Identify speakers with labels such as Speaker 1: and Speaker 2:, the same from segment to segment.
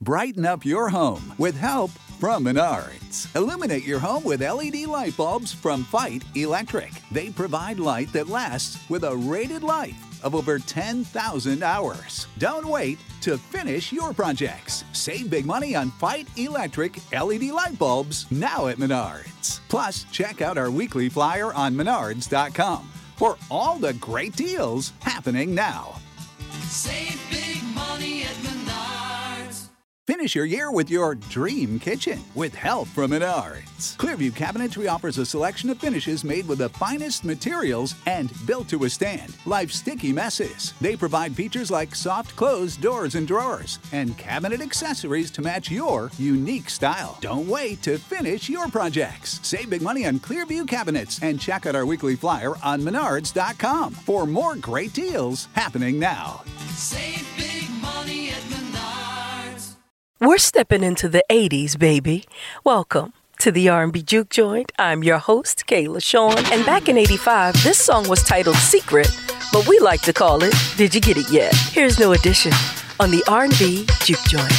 Speaker 1: Brighten up your home with help from Menards. Illuminate your home with LED light bulbs from Fight Electric. They provide light that lasts with a rated life of over 10,000 hours. Don't wait to finish your projects. Save big money on Fight Electric LED light bulbs now at Menards. Plus, check out our weekly flyer on menards.com for all the great deals happening now.
Speaker 2: Save big money at Menards.
Speaker 1: Finish your year with your dream kitchen with help from Menards. Clearview Cabinetry offers a selection of finishes made with the finest materials and built to withstand life's sticky messes. They provide features like soft close doors and drawers and cabinet accessories to match your unique style. Don't wait to finish your projects. Save big money on Clearview Cabinets and check out our weekly flyer on menards.com for more great deals happening now.
Speaker 2: Save big money at Menards.
Speaker 3: We're stepping into the 80s, baby. Welcome to the R&B Juke Joint. I'm your host, Kayla Sean. And back in 85, this song was titled Secret, but we like to call it Did You Get It Yet? Here's No Addition on the R&B Juke Joint.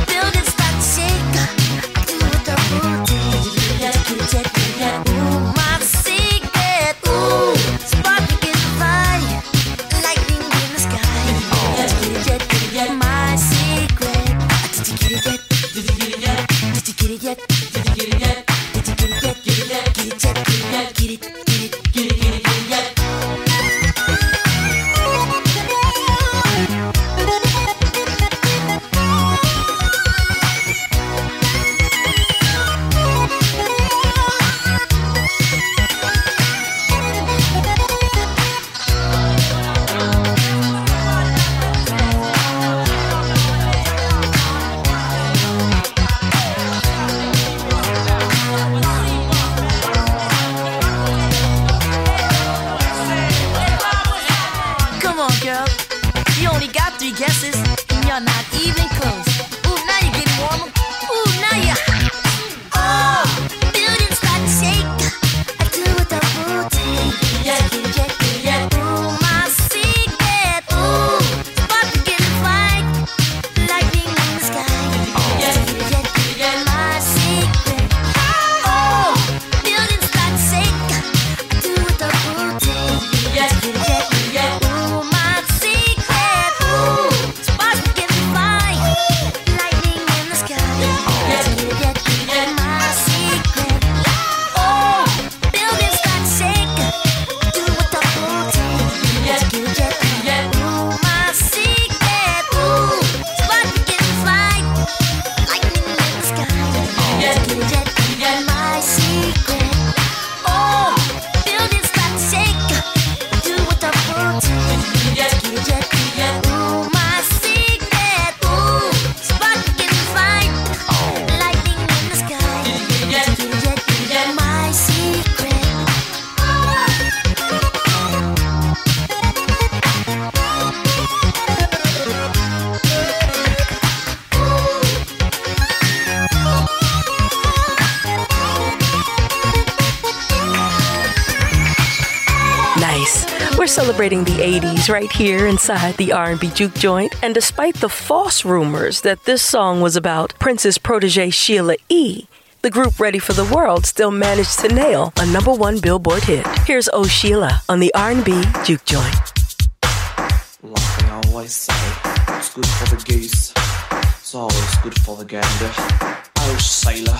Speaker 4: Ooh, my
Speaker 3: We're celebrating the 80s right here inside the R&B Juke Joint, and despite the false rumors that this song was about Prince's protege Sheila E., the group Ready for the World still managed to nail a #1 Billboard hit. Here's Oh Sheila on the R&B Juke Joint.
Speaker 4: Like they always say, it's good for the goose, it's always good for the gander. Oh sailor.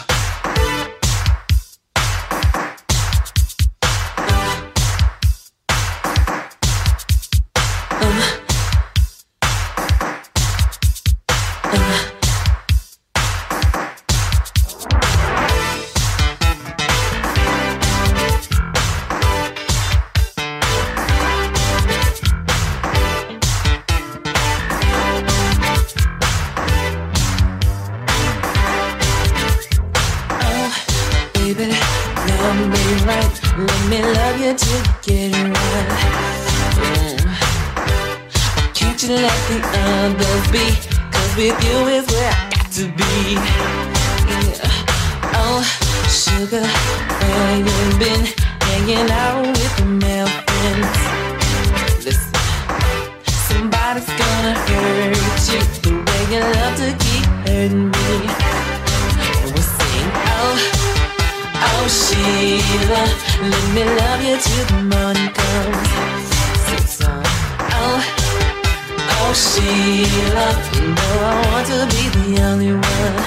Speaker 5: Let me love you till you get it right. Can't you let the others be? 'Cause with you is where I got to be. Yeah. Oh, sugar, where you been? Hanging out with the male friends. Listen, somebody's gonna hurt you the way you love to keep hurting me. And we'll sing, oh Sheila, let me love you till the morning comes. Sing song. Oh Sheila, you know I want to be the only one.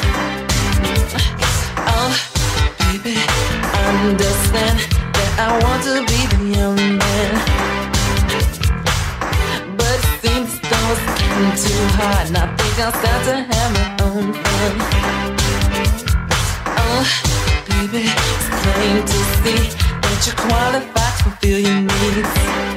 Speaker 5: Oh baby, understand that I want to be the only man. But it seems those getting too hard, and I think I'll start to have my own fun. Oh baby, it's plain to see that you're qualified to fulfill your needs.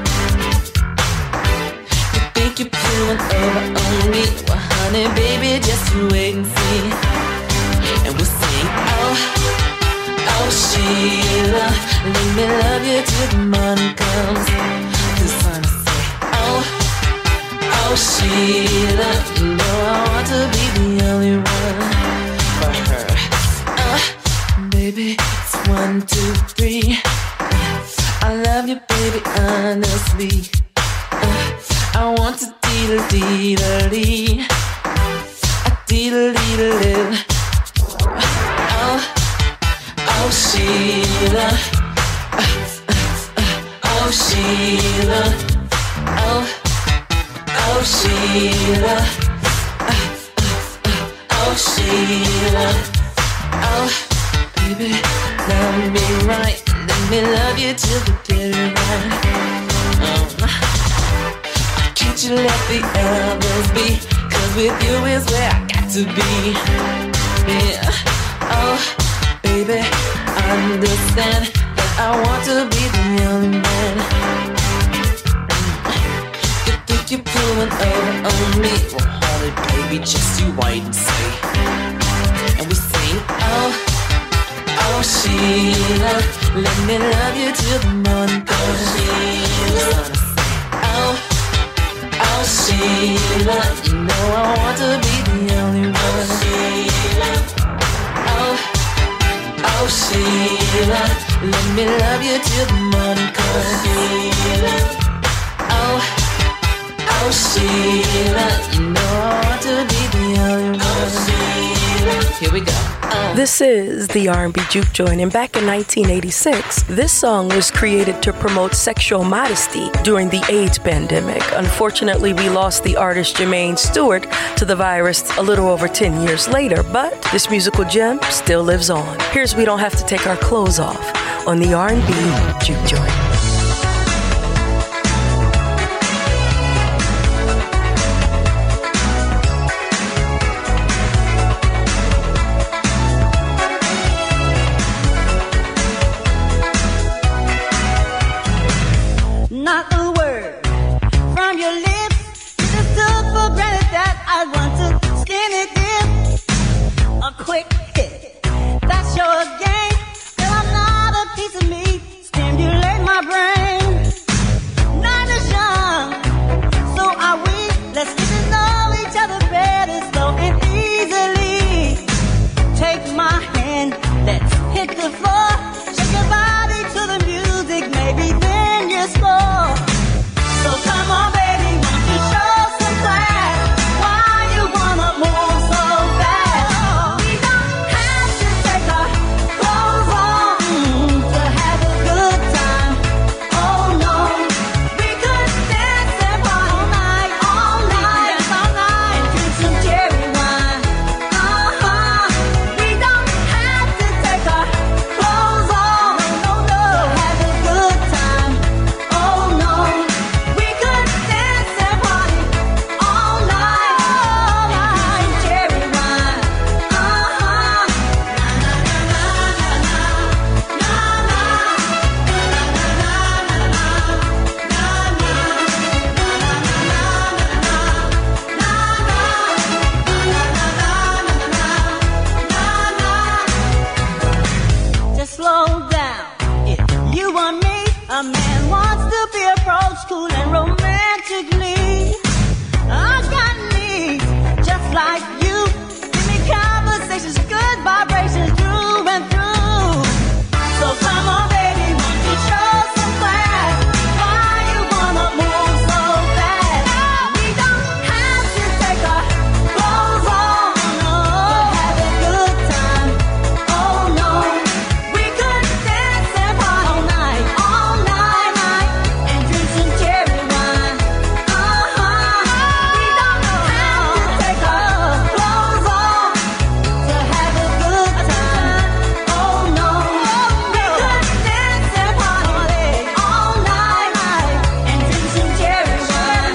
Speaker 5: You think you're pulling over on me? Well, honey, baby, just you wait and see. And we'll sing, oh Sheila, let me love you till the morning comes. The sun will say, oh Sheila, you know I want to be the only one for her. Baby, it's 1, 2, 3. I love you, baby, honestly. I want to dee-da-dee-da-dee. A dee-da-dee-da-dee. Oh Sheila. Oh Sheila. Oh Sheila. Oh Sheila. Oh baby, love me right. Let me love you till the get it right. Can't you let the others be? 'Cause with you is where I got to be. Yeah. Oh, baby, understand that I want to be the only man. You think you're pulling over on me? Well, honey, baby, just you wait and see. And we sing, oh Sheila, let me love you till the morning comes. Oh Sheila, you know I want to be the only one. Oh Sheila, let me love you till the morning comes. Oh Sheila, you know I want to be the only one. Here we go.
Speaker 3: This is the R&B Juke Joint, and back in 1986, this song was created to promote sexual modesty during the AIDS pandemic. Unfortunately, we lost the artist Jermaine Stewart to the virus a little over 10 years later, but this musical gem still lives on. Here's We Don't Have to Take Our Clothes Off on the R&B Juke Joint.
Speaker 6: Not a word from your lips. Just took for granted that I want to skinny dip. A quick hit, that's your game. Well, I'm not a piece of meat. Stimulate my brain. you want me. A man wants to be approached cool and romantically. I got needs just like you. Give me conversations, good vibrations through and through. So come on, baby, won't you show some class? Why you wanna move so fast? We don't have to take our clothes off, no, to have a good time. Oh no, we could dance and party all night, and drink some cherry wine. We don't have to take our clothes off to have a good time. Oh no, we could dance and party all night and drink some cherry wine.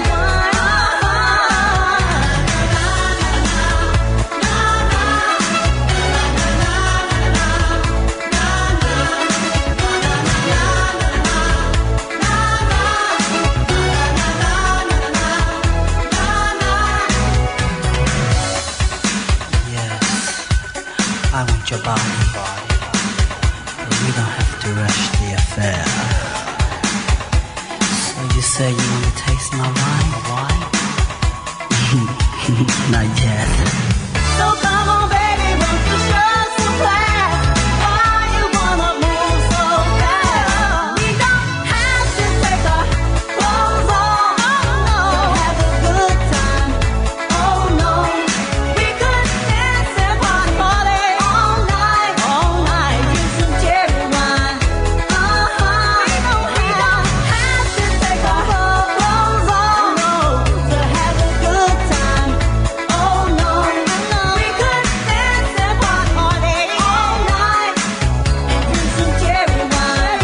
Speaker 7: Yes, I want your body, but we don't have to rush the affair. So you say you want to taste my wine? Not yet.
Speaker 6: So come on, baby, won't you show some class? Why you wanna move so fast? We don't have to take our clothes off, no, to have a good time. Oh no, we could dance and party all night, drink some cherry wine. We don't have to take our clothes off, no, to have a good time. Oh no, we could dance and party all night and drink some cherry wine.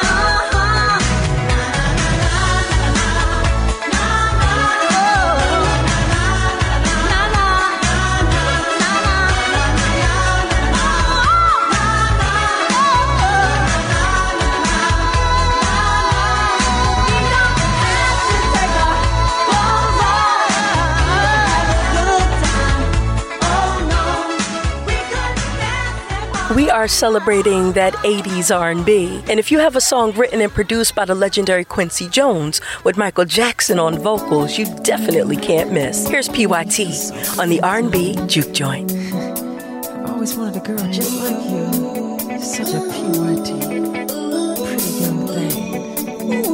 Speaker 3: We are celebrating that 80s R&B. And if you have a song written and produced by the legendary Quincy Jones with Michael Jackson on vocals, you definitely can't miss. Here's PYT on the R&B Juke Joint.
Speaker 8: I've always wanted a girl just like you. You're such a PYT, pretty young thing.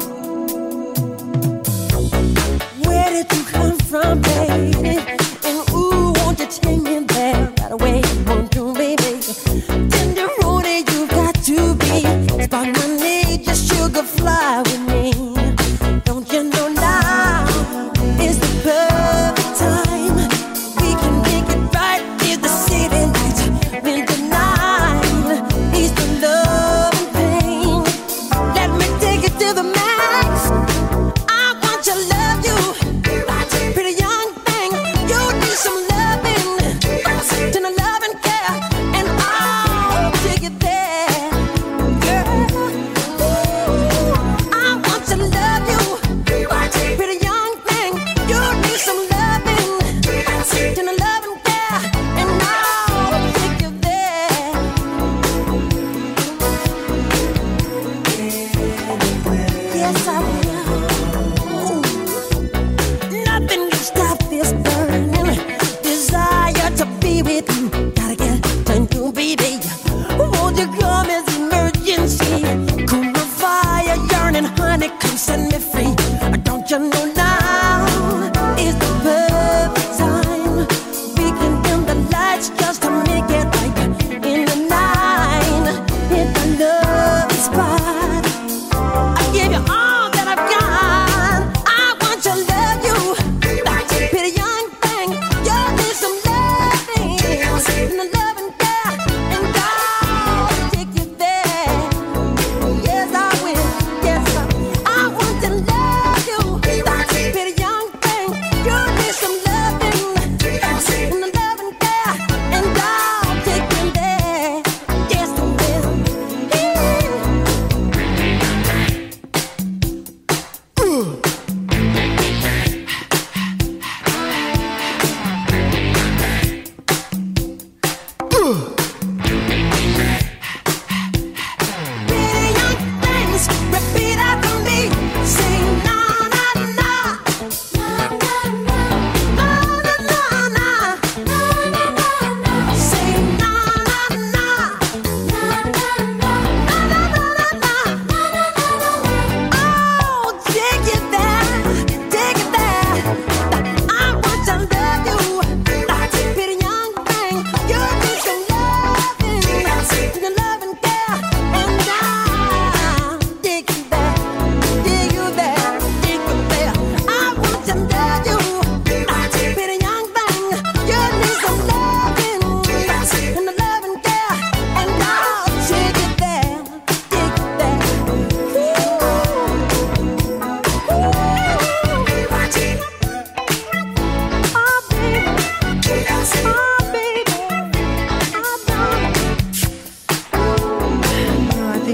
Speaker 9: Where did you come from, baby? And ooh, won't you take me there right away? You want to, baby? Tender roadie, you got to be. Spark my need, just sugar fly with me. Don't you know now is the perfect time? We can make it right. Is the city lights, winter night, is the love and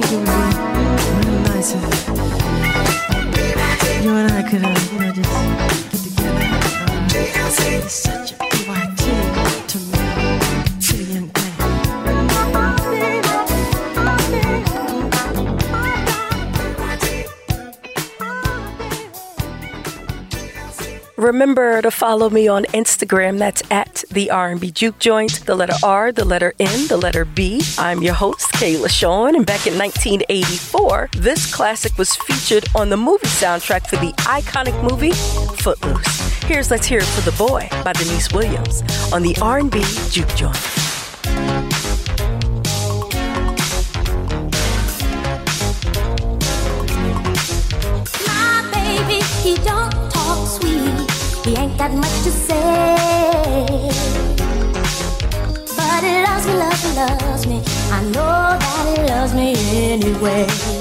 Speaker 8: think it would be real nice if you and I could, just get together. It's such a PYT to me, to the young thing.
Speaker 3: Remember to follow me on Instagram. That's at the R&B Juke Joint. The letter R, the letter N, the letter B. I'm your host, Kayla Sean. And back in 1984, this classic was featured on the movie soundtrack for the iconic movie Footloose. Here's Let's Hear It for the Boy by Denise Williams on the R&B Juke Joint.
Speaker 9: My baby, he don't talk sweet. He ain't got much to say, but he loves me, loves me, loves me. I know that he loves me anyway.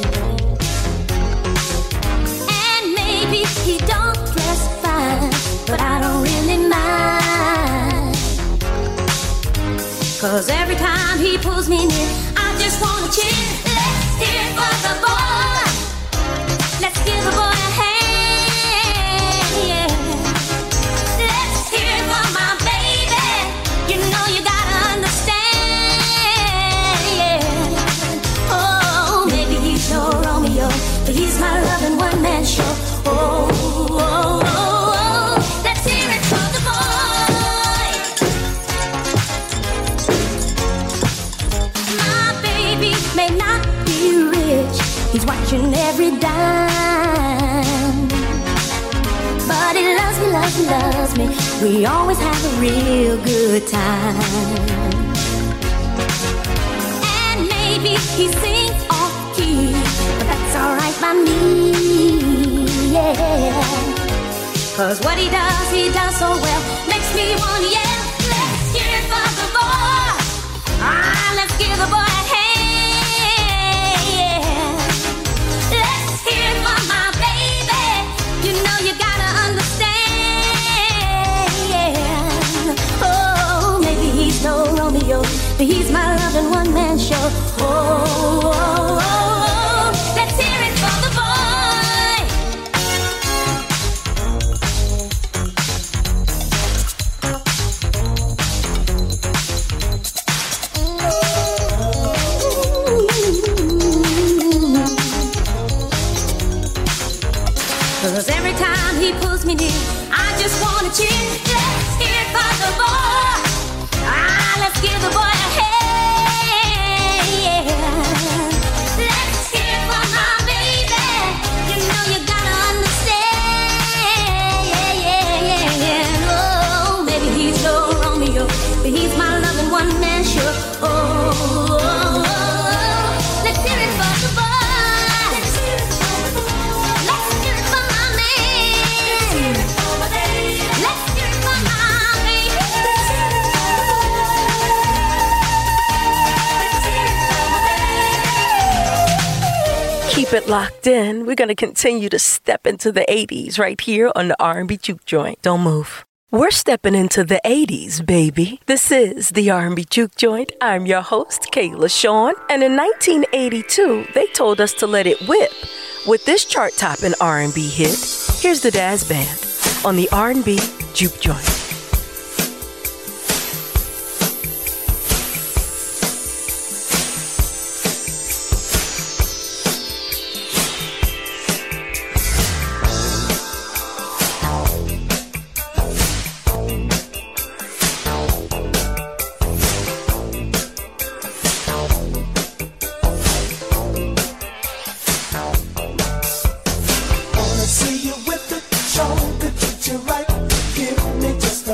Speaker 9: And maybe he don't dress fine, but I don't really mind. 'Cause every time he pulls me near, I just wanna cheer. Let's hear it for the boy. Let's give the boy a hand. He's my loving one-man show. Oh, oh, oh, oh. Let's hear it for the boy. My baby may not be rich. He's watching every dime, but he loves me, loves me, loves me. We always have a real good time. And maybe he sings off-key, but that's alright by me, yeah. 'Cause what he does so well, makes me wanna yell. Let's hear it for the boy. Ah, let's give the boy a hand, yeah. Let's hear it for my baby. You know you gotta understand, yeah. Oh, maybe he's no Romeo, but he's my loving one-man show. Oh, oh, oh, oh. Let's hear it for the boy. Cause every time he pulls me near, I just wanna cheer. Let's hear it for the boy. Ah, let's give the boy a hand, yeah. Let's hear it for my baby. You know you gotta understand, yeah, yeah, yeah, yeah. Oh, maybe he's no Romeo, but he's my loving one-man show. Oh, oh, oh, oh. Let's hear it for the boy.
Speaker 3: Keep it locked in. We're going to continue to step into the 80s right here on the R&B Juke Joint. Don't move. We're stepping into the 80s, baby. This is the R&B Juke Joint. I'm your host, Kayla Sean. And in 1982, they told us to let it whip. With this chart-topping R&B hit, here's the Daz Band on the R&B Juke Joint.
Speaker 10: See you with the shoulder, treat you right. Give me just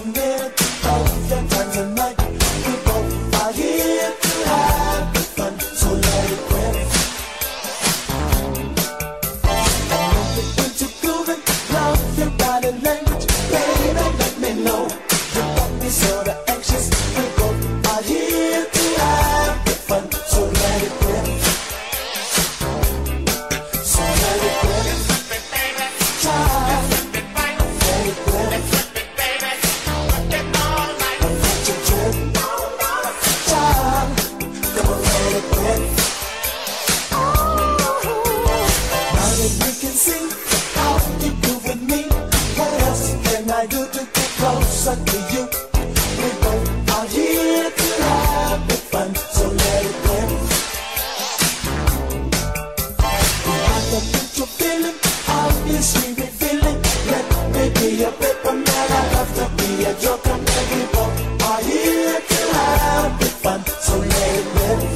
Speaker 10: feeling, obviously we feeling. Let me be a paper man, I love to be a joker, Maggie Bob. Are here to have the fun, so let it rip.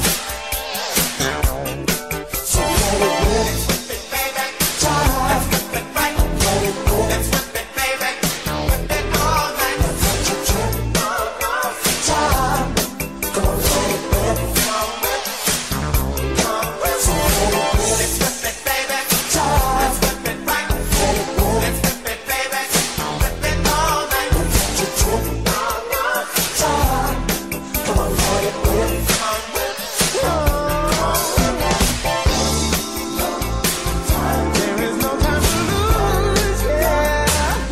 Speaker 10: So let it rip. Child, let it rip. Let's whip it, baby. Whip it all night. Let's touch your trip. Child, come on, let it rip. So let it rip. Let's whip it, baby. Child, let's whip it right. Let it rip. Let's whip it, baby. Whip it all night. Let's touch your trip. Child, come on, let it rip. There is no time to lose, yeah.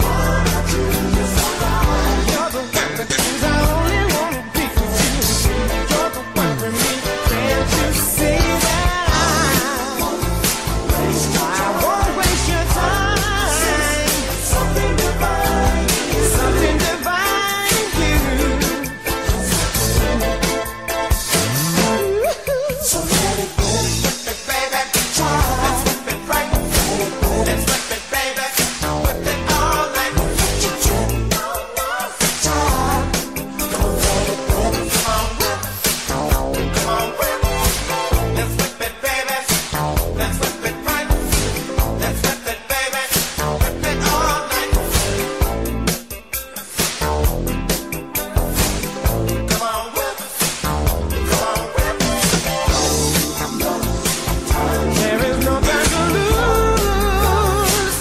Speaker 10: You're the one that means I only wanna be with you. You're the one for me. Can't you see that I won't waste your time? Something divine, something divine you. So let it rip, baby. Let's whip it right. Let's whip it, baby. Whip it all night. Let your trip. Child, come on, let it rip. Come on, whip. Let's whip it, baby. Let's whip it right. Let's whip it, baby. Whip it all night. Come on, whip. Come on, whip. There is no time to lose.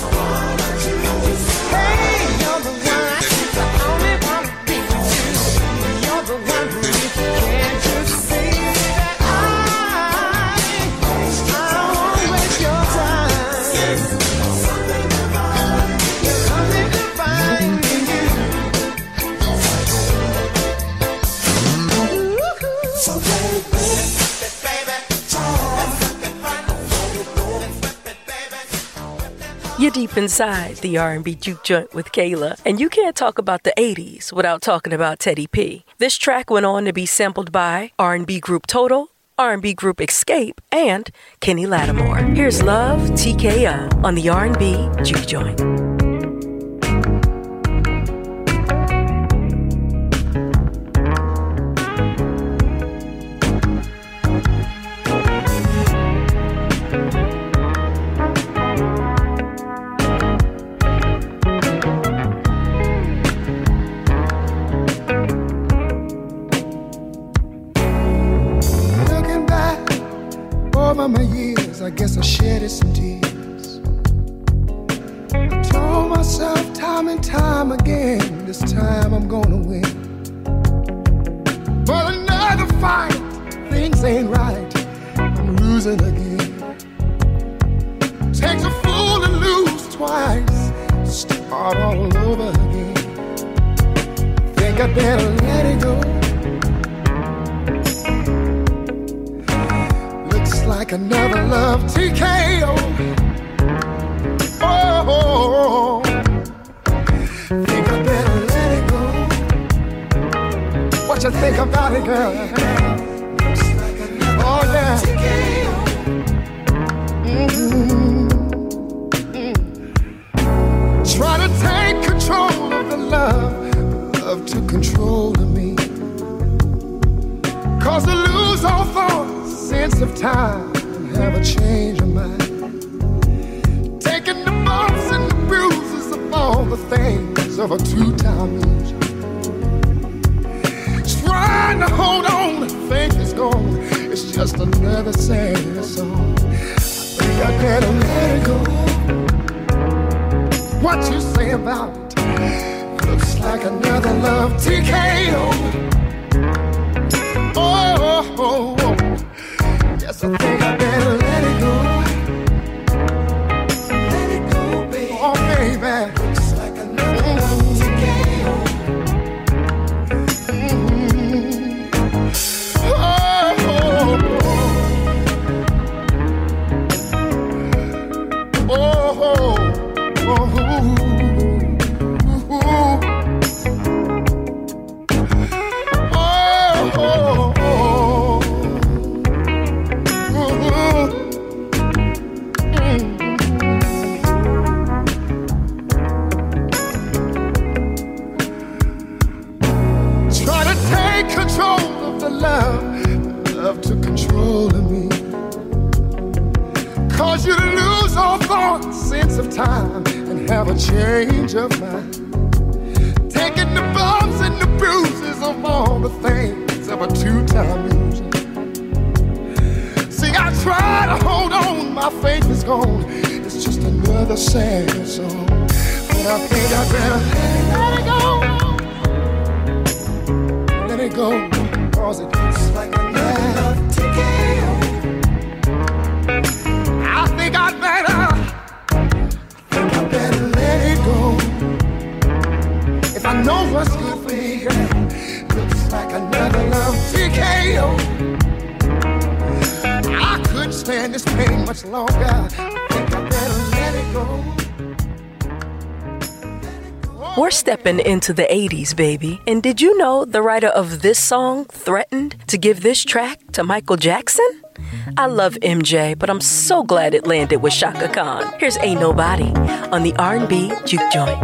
Speaker 10: Hey, you're the one I only want to be with you. You're the one for me. Can't you see that I won't waste your time? Something divine, something divine in you. So let it rip, baby. Let's whip it right. Let's whip it, baby.
Speaker 3: You're deep inside the R&B Juke Joint with Kayla, and you can't talk about the 80s without talking about Teddy P. This track went on to be sampled by R&B group Total, R&B group Escape, and Kenny Lattimore. Here's Love TKO on the R&B Juke Joint.
Speaker 10: Looking back over my years, I guess I shedded some tears. I told myself time and time again, this time I'm gonna win. But another fight, things ain't right, I'm losing again. Takes a fool to lose twice, start all over again. Think I better let it go. Looks like another love TKO. Oh, think I better let it go. What you think about it, girl? Oh yeah. Try to take control of the love took control of me. Cause I lose all thought, sense of time, and have a change of mind. Taking the bumps and the bruises of all the things of a two-time loser. Trying to hold on, think it's gone. It's just another sad song. I think I better let it go. What you say about it? Looks like another love TKO. Oh, yes, I think I better let it go. Let it go, baby. Oh, baby. Looks like another love TKO.
Speaker 11: cause you to lose all thought, sense of time, and have a change of mind. Taking the bumps and the bruises of all the things of a two-time loser. See, I try to hold on, my faith is gone. It's just another sad song. But I think I better let it go. Let it go, cause it's like another TKO. I think I better let it go. If I know what's good for me, girl, looks like another love TKO. I couldn't stand this pain much longer. I think I better let it go.
Speaker 3: We're stepping into the 80s, baby. And did you know the writer of this song threatened to give this track to Michael Jackson? I love MJ, but I'm so glad it landed with Shaka Khan. Here's Ain't Nobody on the R&B Juke Joint.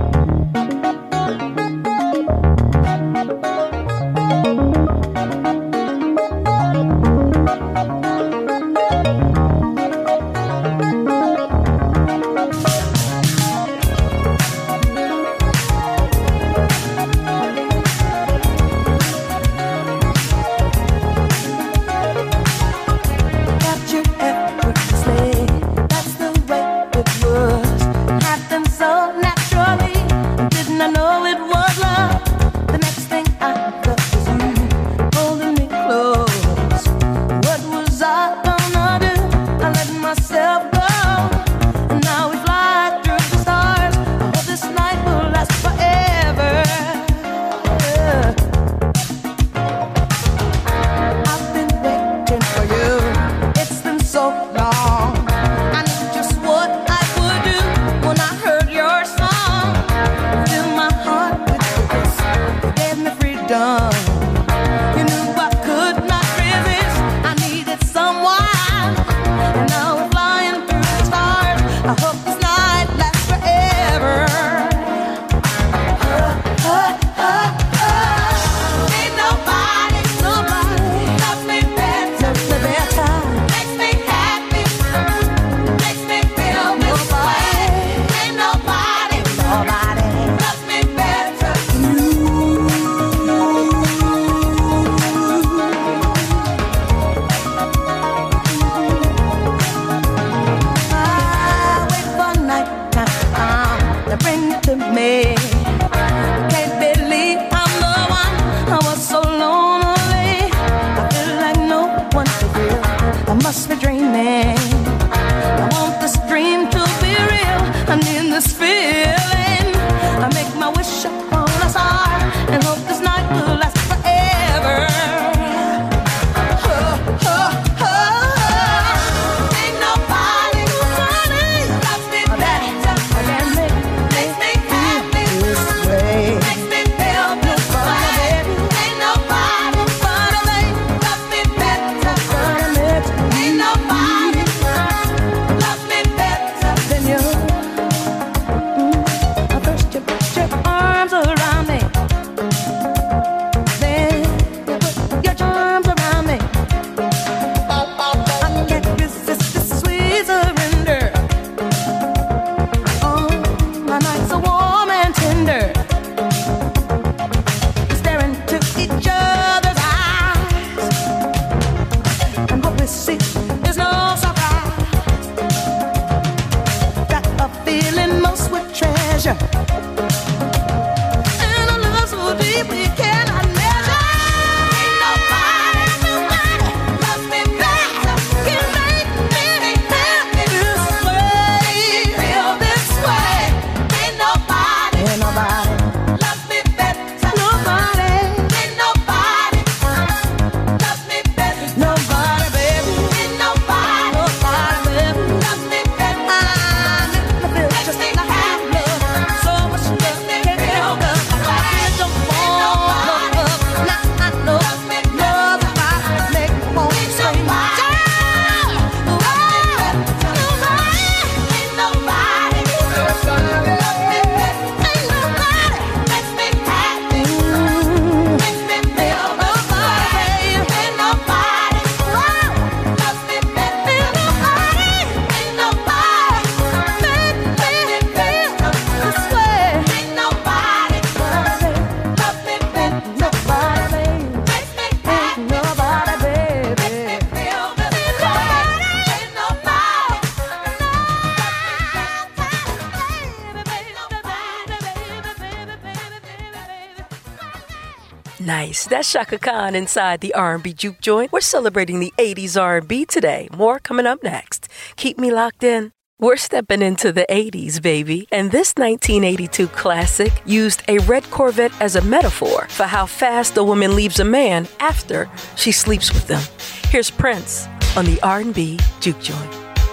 Speaker 3: nice. That's Shaka Khan inside the R&B Juke Joint. We're celebrating the 80s R&B today. More coming up next. Keep me locked in. We're stepping into the 80s, baby. And this 1982 classic used a red Corvette as a metaphor for how fast a woman leaves a man after she sleeps with them. Here's Prince on the R&B Juke Joint.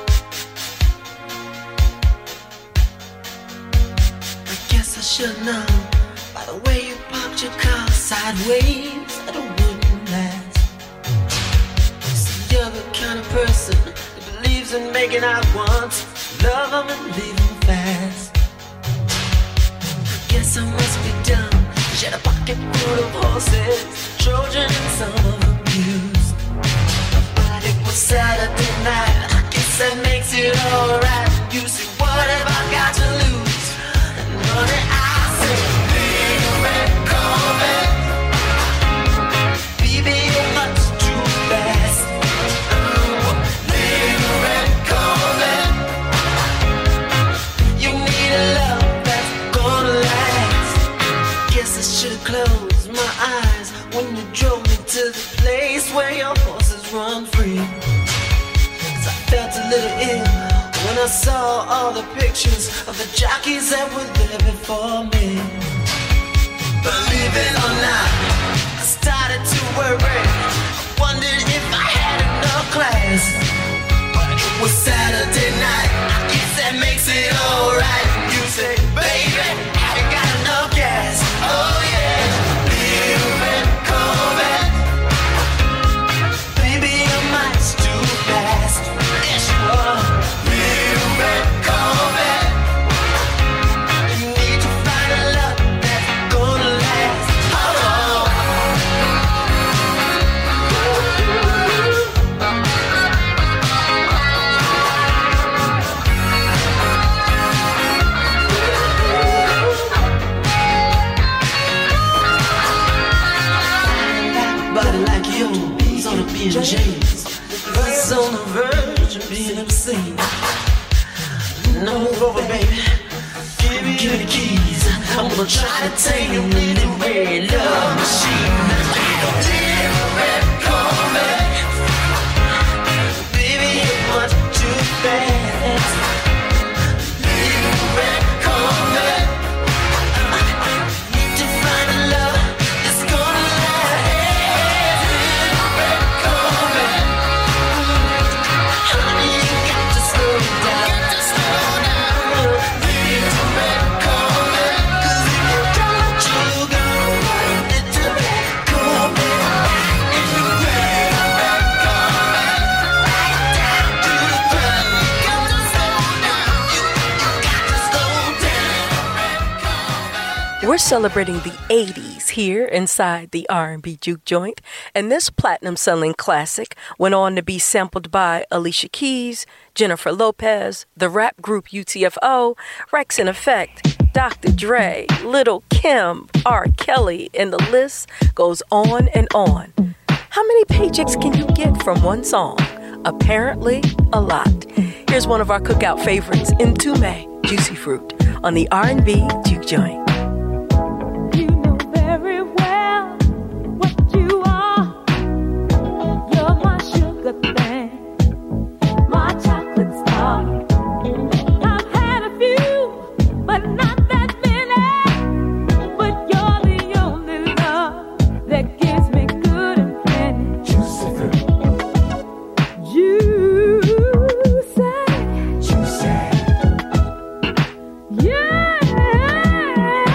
Speaker 5: I guess I should know by the way you parked your car sideways that it wouldn't last. See, you're the kind of person that believes in making out once, love them and leave them fast. I guess I must be dumb. She had a pocket full of horses, Trojan and some of abused. But it was Saturday night, I guess that makes it alright. You see, what have I got to lose? And honey, I said, little red Corvette, baby, you're much too fast. Little red Corvette, you need a love that's gonna last. Guess I should've closed my eyes when you drove me to the place where your horses run free. 'Cause I felt a little ill when I saw all the pictures of the jockeys that were there before me. Believe it or not, I started to worry. I wondered if I had enough class. But it was Saturday night, I guess that makes it alright. You say, baby, have you got enough gas? Oh yeah, little red Corvette, baby, you're much too fast. Yes, you are. Little red Corvette, you need to find a love that's gonna last. Body like yours on a B&J's, it's on the verge of being obscene. No, over, baby. Give me the keys. I'm gonna try to take you in the red love machine. Little red Corvette, baby, you're much too fast. Little red Corvette, need to find a love that's gonna last. Little red Corvette, honey, you got to slow down. Little red Corvette, 'cause if you don't, you go. Little red Corvette, if you red Corvette, right down to the ground. You got to slow down. You got to slow down.
Speaker 3: We're celebrating the 80s here inside the R&B Juke Joint, and this platinum-selling classic went on to be sampled by Alicia Keys, Jennifer Lopez, the rap group UTFO, Rex in Effect, Dr. Dre, Lil' Kim, R. Kelly, and the list goes on and on. How many paychecks can you get from one song? Apparently, a lot. Here's one of our cookout favorites, Entombed, Juicy Fruit, on the R&B Juke Joint.
Speaker 6: You know very well what you are. You're my sugar thing, my chocolate star. I've had a few, but not that many. But you're the only love that gives me good and plenty. Juicy. Yeah.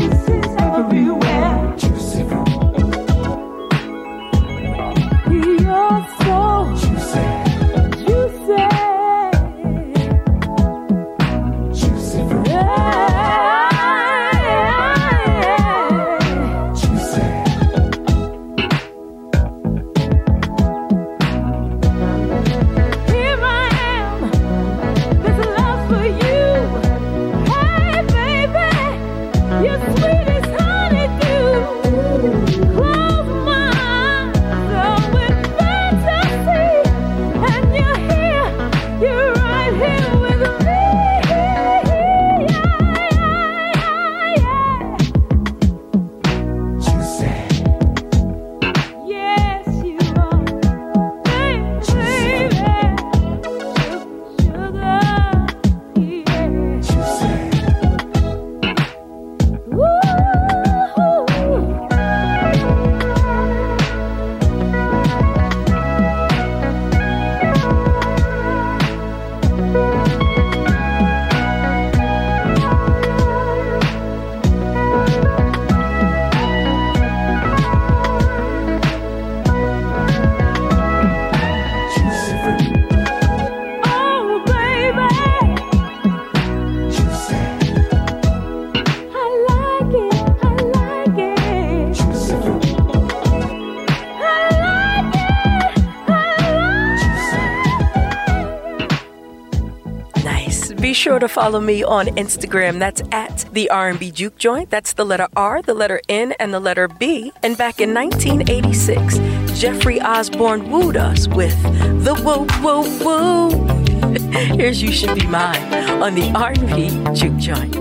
Speaker 3: Be sure to follow me on Instagram. That's at the R&B Juke Joint. That's the letter R, the letter N, and the letter B. And back in 1986, Jeffrey Osborne wooed us with the woo, woo, woo. Here's You Should Be Mine on the R&B Juke Joint.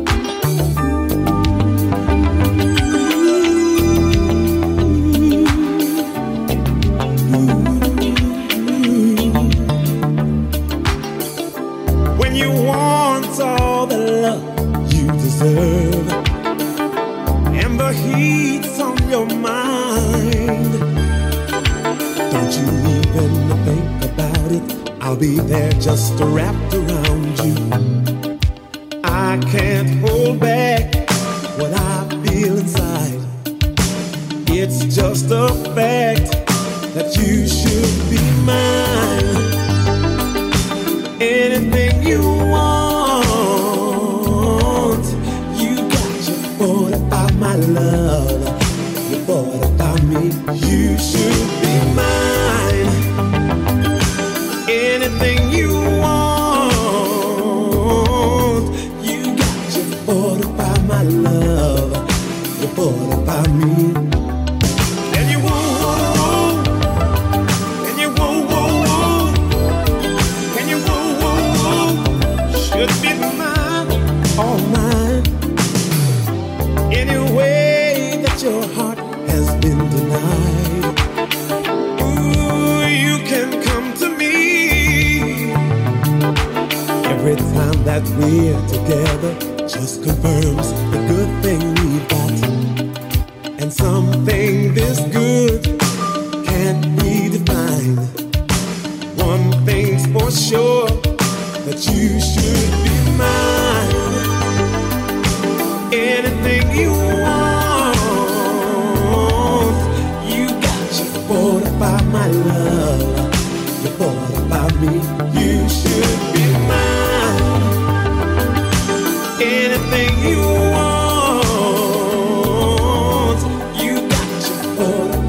Speaker 12: When you want all the love you deserve and the heat's on your mind, don't you even think about it. I'll be there just wrapped around you. I can't hold back what I feel inside. It's just a fact that you should be mine. Anything you want, you got your 45, my love. Your 45 me, you should be mine. Anything you want, you got your 45, my love. Your 45 me. And you won't, and you won't. Should be mine, all mine. Any way that your heart has been denied, ooh, you can come to me. Every time that we're together just confirms the good thing we've got. And something this good can't be defined. One thing's for sure, that you should be mine. Anything you want, you got your 45, my love. Your 45 me, you should be mine. Anything you want, you got your 45.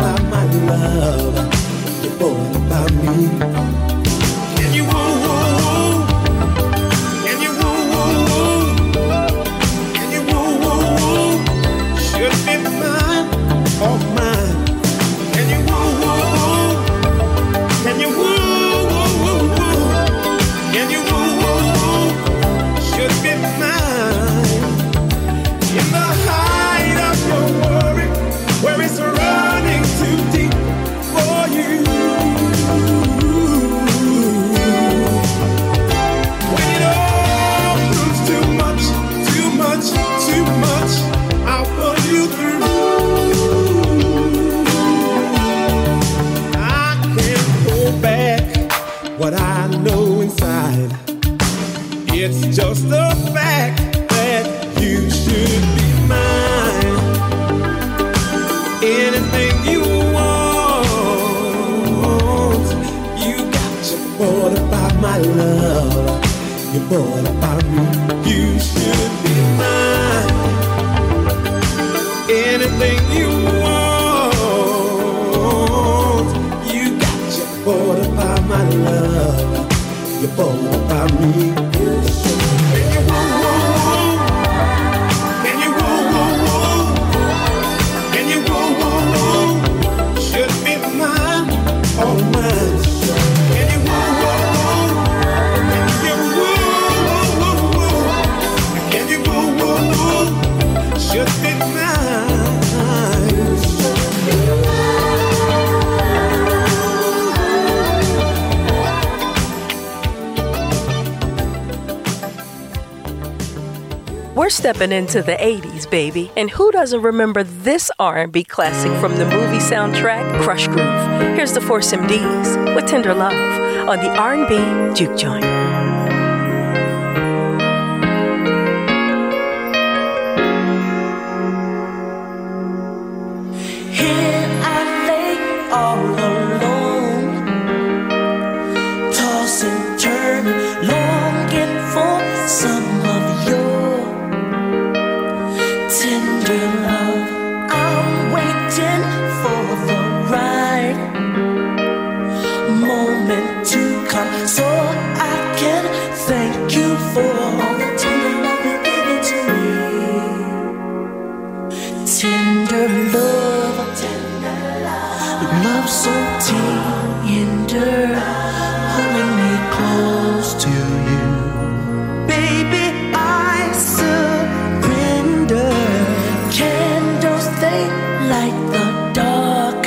Speaker 12: thought about me. You should be mine. Anything you want, you got your thought about my love. You thought about me. And you whoa, and you whoa, and you whoa, should be mine, all mine. And you whoa, and you whoa, and you whoa, should be mine.
Speaker 3: We're stepping into the 80s, baby. And who doesn't remember this R&B classic from the movie soundtrack, Crush Groove? Here's the Force MDs with Tender Love on the R&B Juke Joint.
Speaker 5: Here I lay all alone, toss and turn, longing for some of your tender love. I'm waiting for the right moment to come, so I can thank you for all the tender love you've given to me. Tender love, love so tender, holding me close to you. Baby, I surrender. Candles, they light the dark.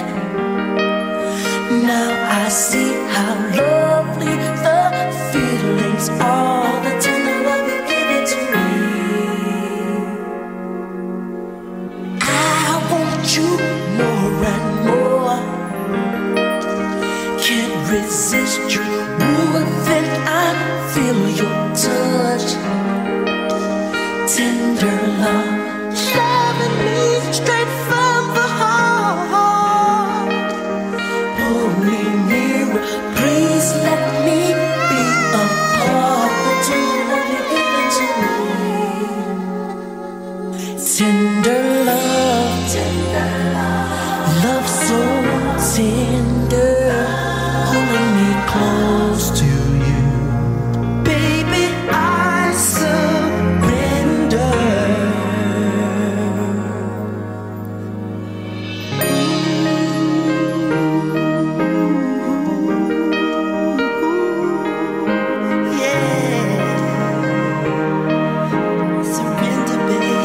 Speaker 5: Now I see how lovely the feelings are. The tender love you've given to me. I want you more and more. Can't resist you more than I feel your touch. Tender love, loving me straight from the heart. Pull me nearer, please let me be a part. The tender love you've given to me. Tender love, love so tender, holding me close to you. Baby, I surrender. Yeah, surrender, baby.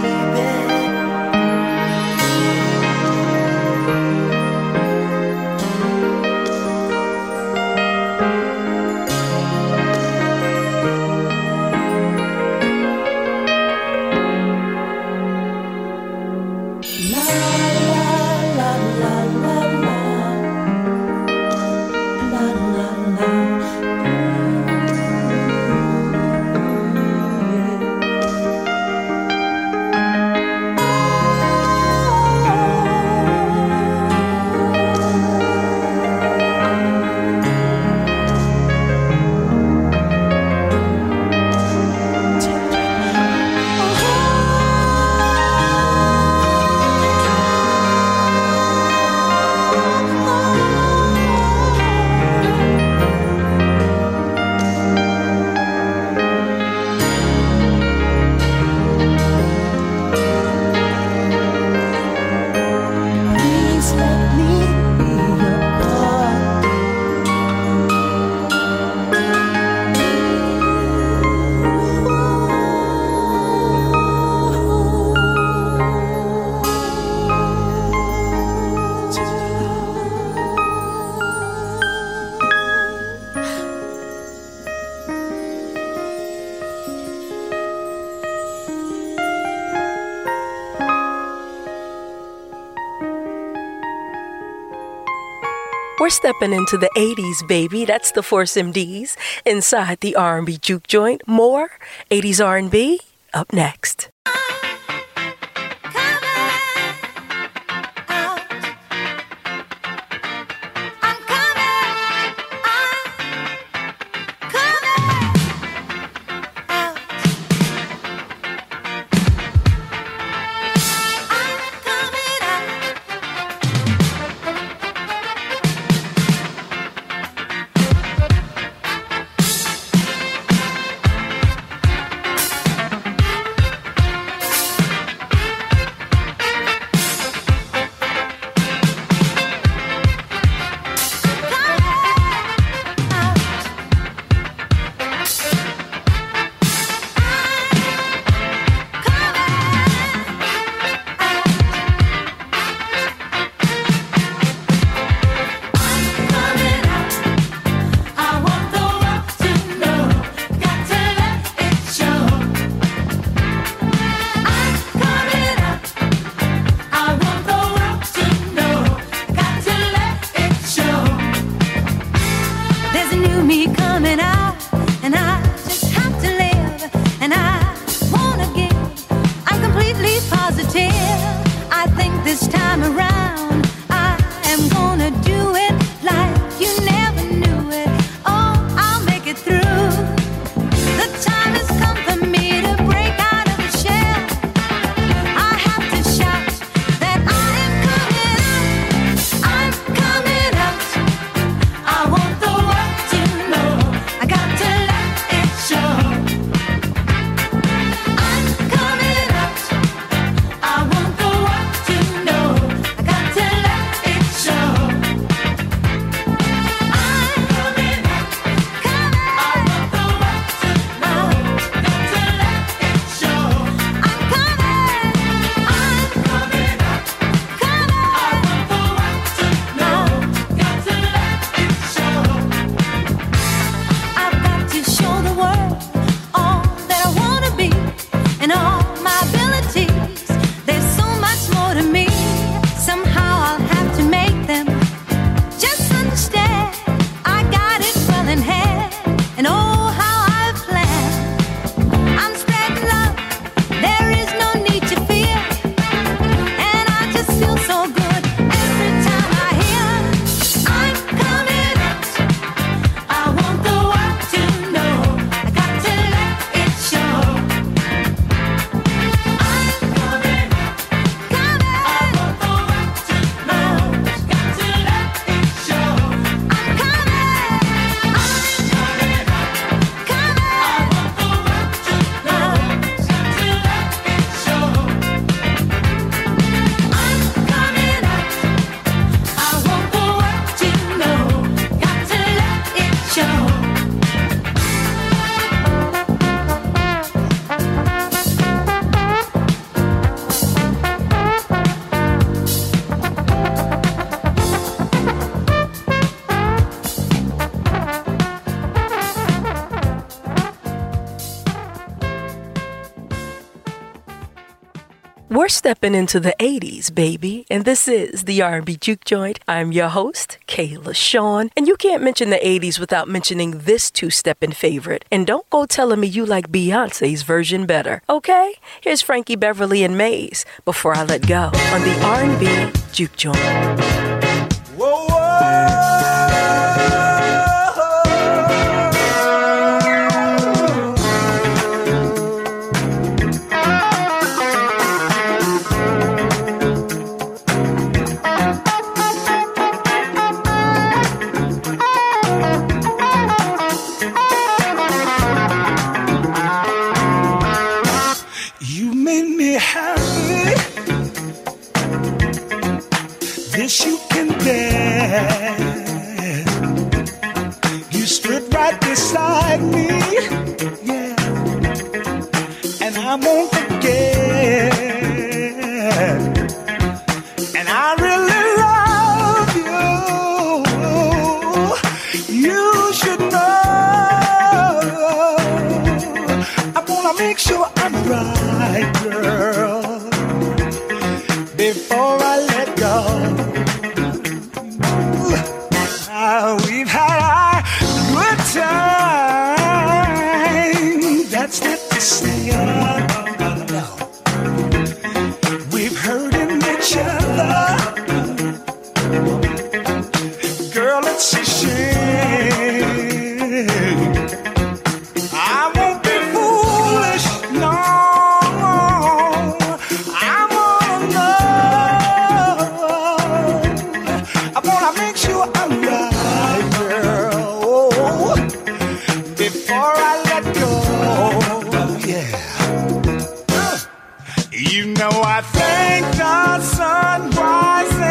Speaker 3: We're stepping into the 80s, baby. That's the Force MDs inside the R&B Juke Joint. More 80s R&B up next.
Speaker 6: This time around, I am gonna do it like you never knew it. Oh, I'll make it through. The time has come for me to break out of the shell. I have to shout that I am coming out. I'm coming out. I want the world to know. I got to let it show. I'm coming out. I want the world to know. I got to let it show. I'm coming out. I want the world to know. Got to let it show. I'm coming. I'm coming out. I want the world to know. Got to let it show. I've got to show the world all that I wanna be and all my abilities. There's so much more to me. Somehow I'll have to make them just understand. I got it well in hand, and oh how I've planned. I'm spreading love. There is no need to fear, and I just feel so good every time I hear I'm coming out. I want the world to know. I got to let it show. I'm coming out. I want the world to know. Got to let it show. I'm coming. I'm coming out. I want the world to know. Got to let it show. I'm coming out. I want the world to know. Got to let it show.
Speaker 3: We're stepping into the 80s, baby, and this is the R&B Juke Joint. I'm your host, Kayla Sean, and you can't mention the 80s without mentioning this two-stepping favorite. And don't go telling me you like Beyonce's version better, okay? Here's Frankie Beverly and Maze, Before I Let Go, on the R&B Juke Joint.
Speaker 12: Whoa, you made me happy. This you can get. You stood right beside me, yeah, and I won't forget. And I really love you. You should know. I wanna make sure I'm right, girl, before I let go. We've had our good time. That's not to say no. We've hurting each other. Girl, it's a shame. I won't be foolish, no. I wanna know. I wanna make sure I'm right, girl, before I let go. Yeah. You know I thank the sun rises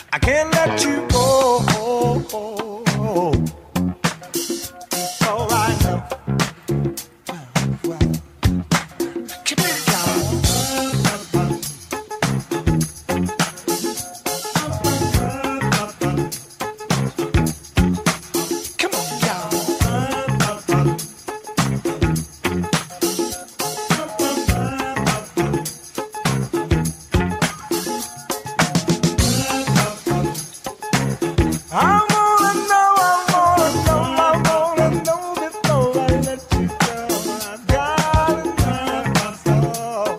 Speaker 12: I can't let you go. All right now. Well, keep it down. Come on, y'all. I wanna know before I let you go. I gotta know.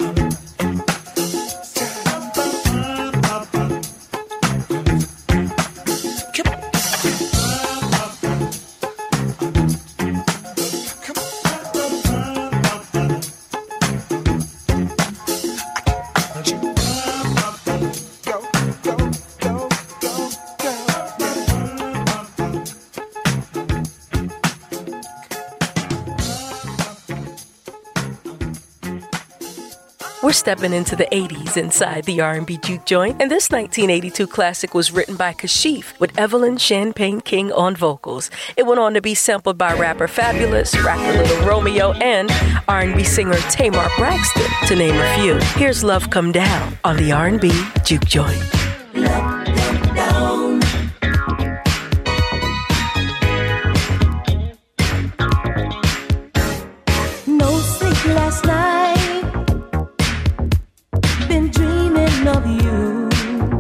Speaker 3: We're stepping into the 80s inside the R&B Juke Joint, and this 1982 classic was written by Kashif with Evelyn Champagne King on vocals. It went on to be sampled by rapper Fabulous, rapper Little Romeo, and R&B singer Tamar Braxton, to name a few. Here's Love Come Down on the R&B Juke Joint.
Speaker 9: No sleep last night. Been dreaming of you.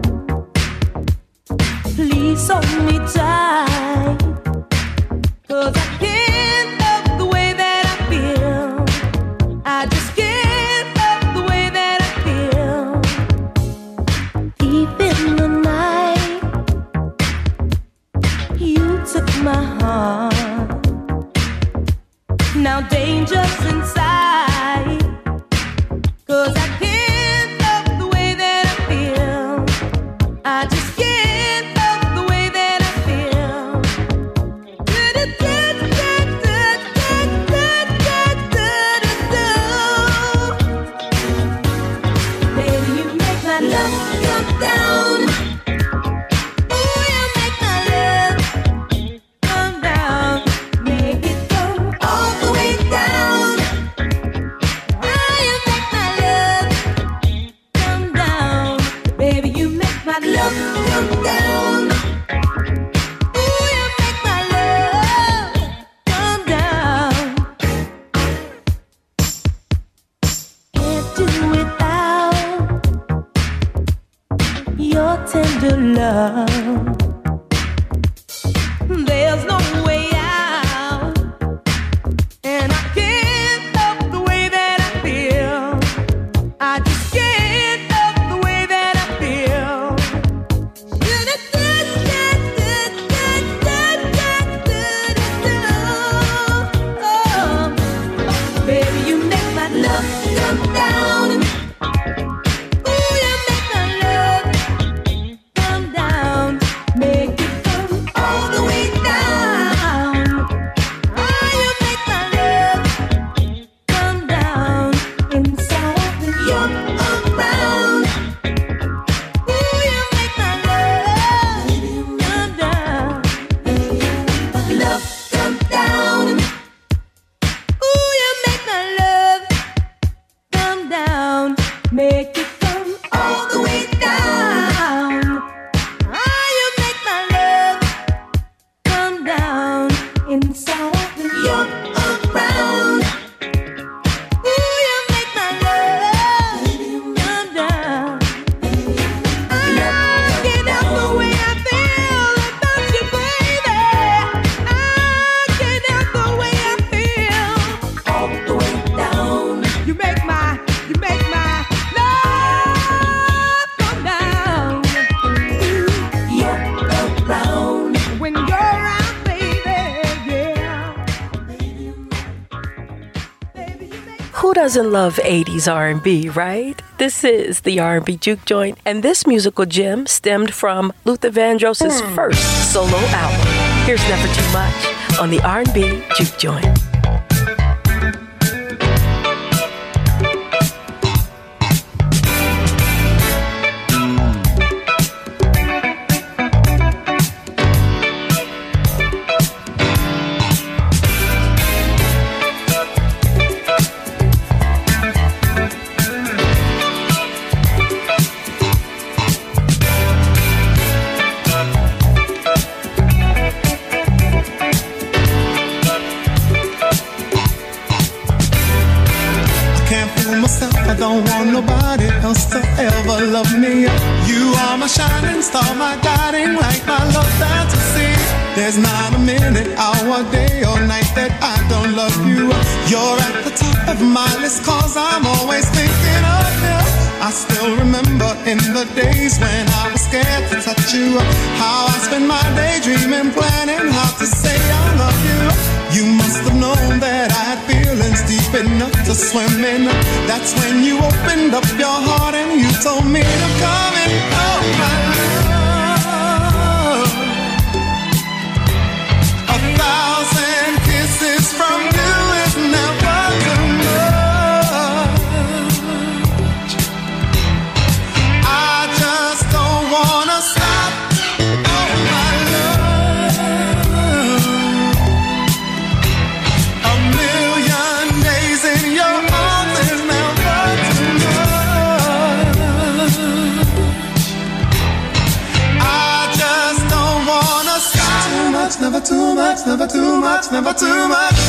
Speaker 9: Please hold me tight, 'cause I can't help the way that I feel. I just can't help the way that I feel. Deep in the night, you took my heart. Now danger's inside, 'cause I can't help the way that I feel. I just can't help the way that I feel. Baby, you make my love come down. Ooh, you make my love come down. Make it come all the way down. Ah, you make my love come down. Baby, you make my love come down. Ooh, you make my love come down. Can't do without your tender love. There's no way out, and I can't help the way that I feel. I just can't help the way that I feel. Oh, baby, you make my love come down. Ooh, you make my love come down. Make it come all the way down. Oh, you make my love come down. Inside of your around. Ooh, you make my love come down. Love come down. Ooh, you make my love come down. Make it come all the way down. Ah, you make my love come down. Inside of your around. Ooh, you make my love come down. I can't help the way I feel about you, baby. I can't help the way I feel all the way down. You make my love come down. You're around when you're around, baby. Yeah.
Speaker 3: Who doesn't love 80s R&B, right? This is the R&B Juke Joint, and this musical gem stemmed from Luther Vandross's first solo album. Here's Never Too Much on the R&B Juke Joint.
Speaker 13: don't want nobody else to ever love me. You are my shining star, my guiding light, my love fantasy. There's not a minute, hour, day or night that I don't love you. You're at the top of my list, cause I'm always thinking of you. I still remember in the days when I was scared to touch you, how I spent my day dreaming, planning how to say I love you. You must have known that I had feelings deep enough to swim in. That's when you opened up your heart and you told me to come in. Oh my love, 1,000 kisses from you is never too much. I just don't wanna stop. Oh my love, a million days in your arms is never too much. I just don't wanna stop. Too much, never too much, never too much, never too much.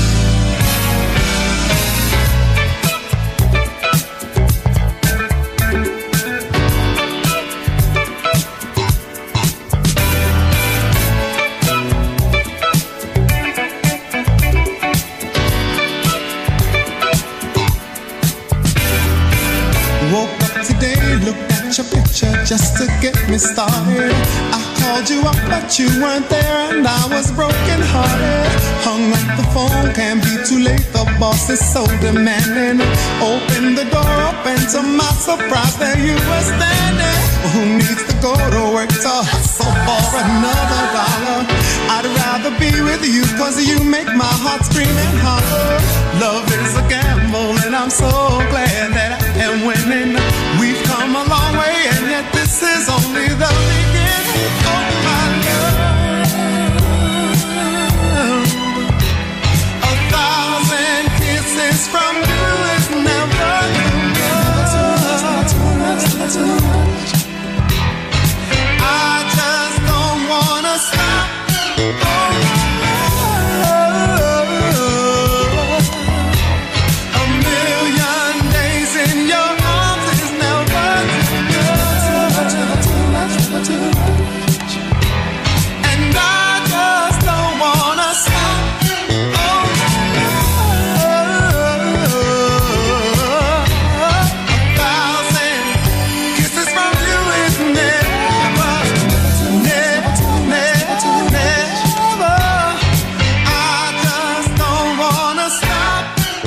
Speaker 13: Woke up today, looked at your picture just to get me started. I called you up, but you weren't there, and I was broken hearted. Hung up the phone, can't be too late. The boss is so demanding. Opened the door up, and to my surprise, there you were standing. Who needs to go to work to hustle for another dollar? I'd rather be with you, cause you make my heart scream and holler. Love is a gamble, and I'm so glad that I am winning. We've come a long way, and yet this is only the beginning. Oh my love, 1,000 kisses from you is never too much. I just don't wanna stop. Oh my love, a million days in your arms is never too much. And I just don't wanna stop. Oh my love, 1,000 kisses from you is never. I just don't wanna stop.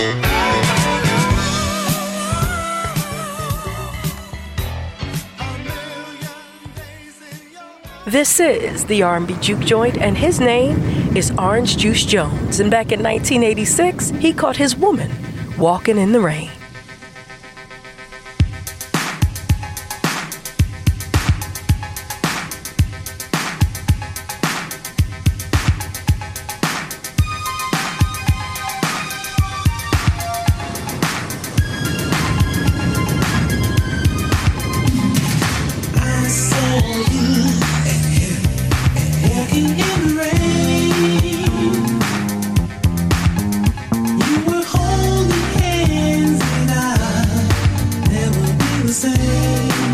Speaker 3: This is the R&B Juke Joint, and his name is Orange Juice Jones. And back in 1986, he caught his woman walking in the rain.
Speaker 12: I saw you walking in the rain. You were holding hands, and I'll never be the same.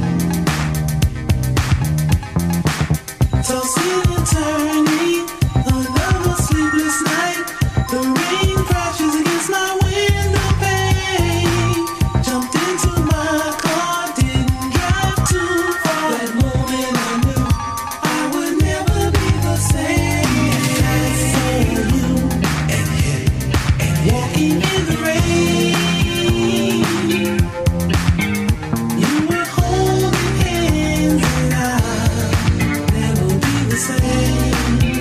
Speaker 12: Tossing and turning, another sleepless night. The rain crashes against my window pane. Jumped into my car, didn't drive too far. That moment I knew I would never be the same. I saw you walking in the rain. You were holding hands, and I'll never be the same.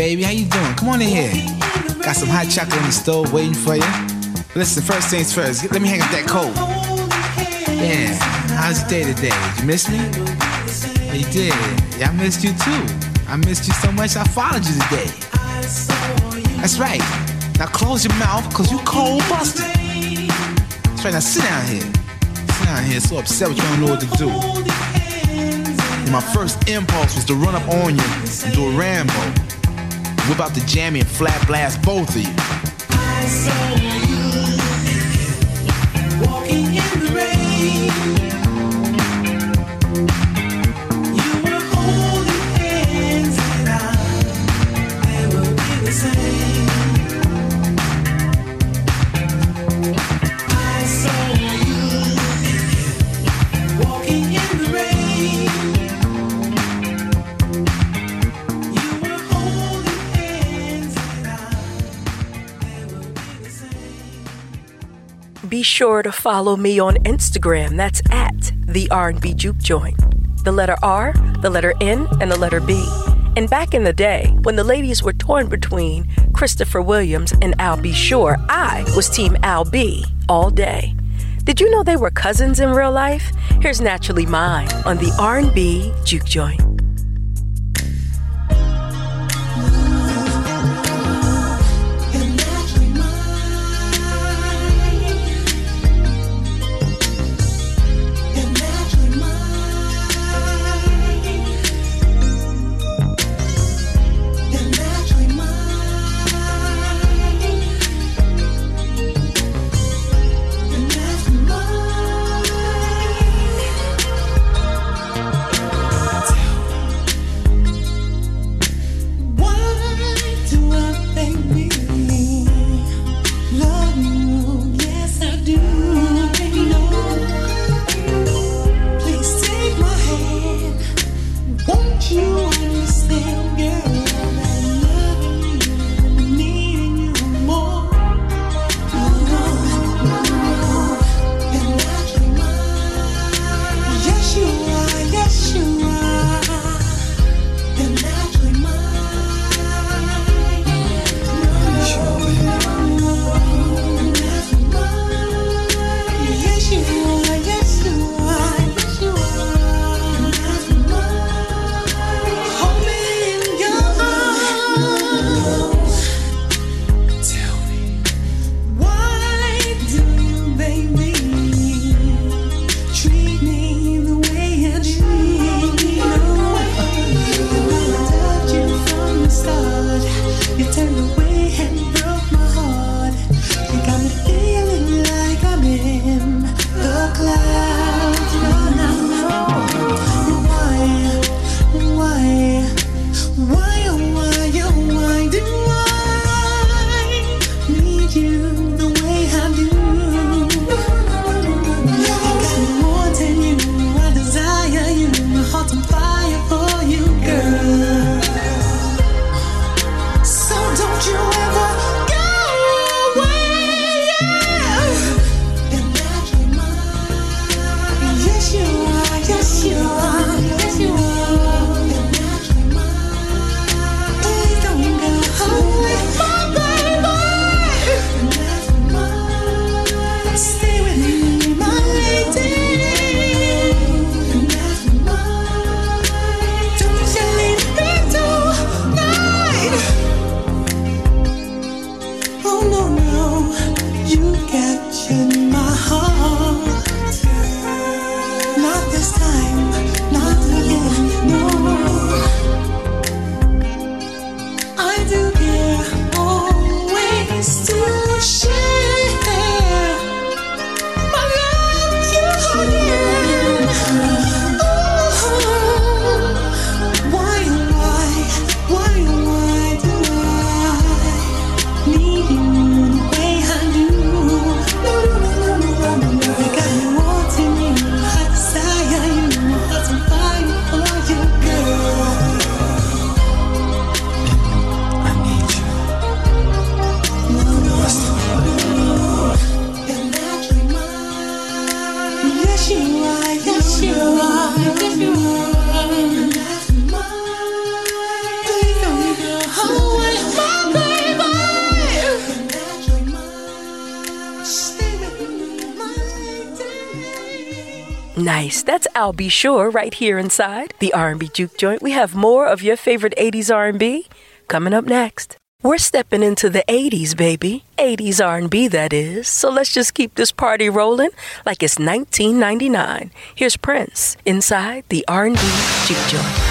Speaker 14: baby. How you doing? Come on in here. Got some hot chocolate in the stove waiting for you. Listen, first things first. Let me hang up that coat. Yeah. How's your day today? Did you miss me? Yeah, you did. Yeah, I missed you too. I missed you so much I followed you today. That's right. Now close your mouth, cause you cold busted. That's right, now sit down here. Sit down here, so upset with you, don't know what to do. And my first impulse was to run up on you and do a Rambo. Whip out the jammy and flat blast both of you.
Speaker 10: I saw you walking in the rain. You were holding hands and I never be the same. I saw you walking in the rain. You were holding hands and I never be the same.
Speaker 3: Be sure to follow me on Instagram. That's at the R&B Juke Joint. The letter R, the letter N, and the letter B. And back in the day, when the ladies were torn between Christopher Williams and Al B. Sure, I was Team Al B all day. Did you know they were cousins in real life? Here's Naturally Mine on the R&B Juke Joint. Nice. That's I'll Be Sure right here inside the R&B Juke Joint. We have more of your favorite 80s R&B coming up next. We're stepping into the 80s, baby. 80s R&B, that is. So let's just keep this party rolling like it's 1999. Here's Prince inside the R&B Juke Joint.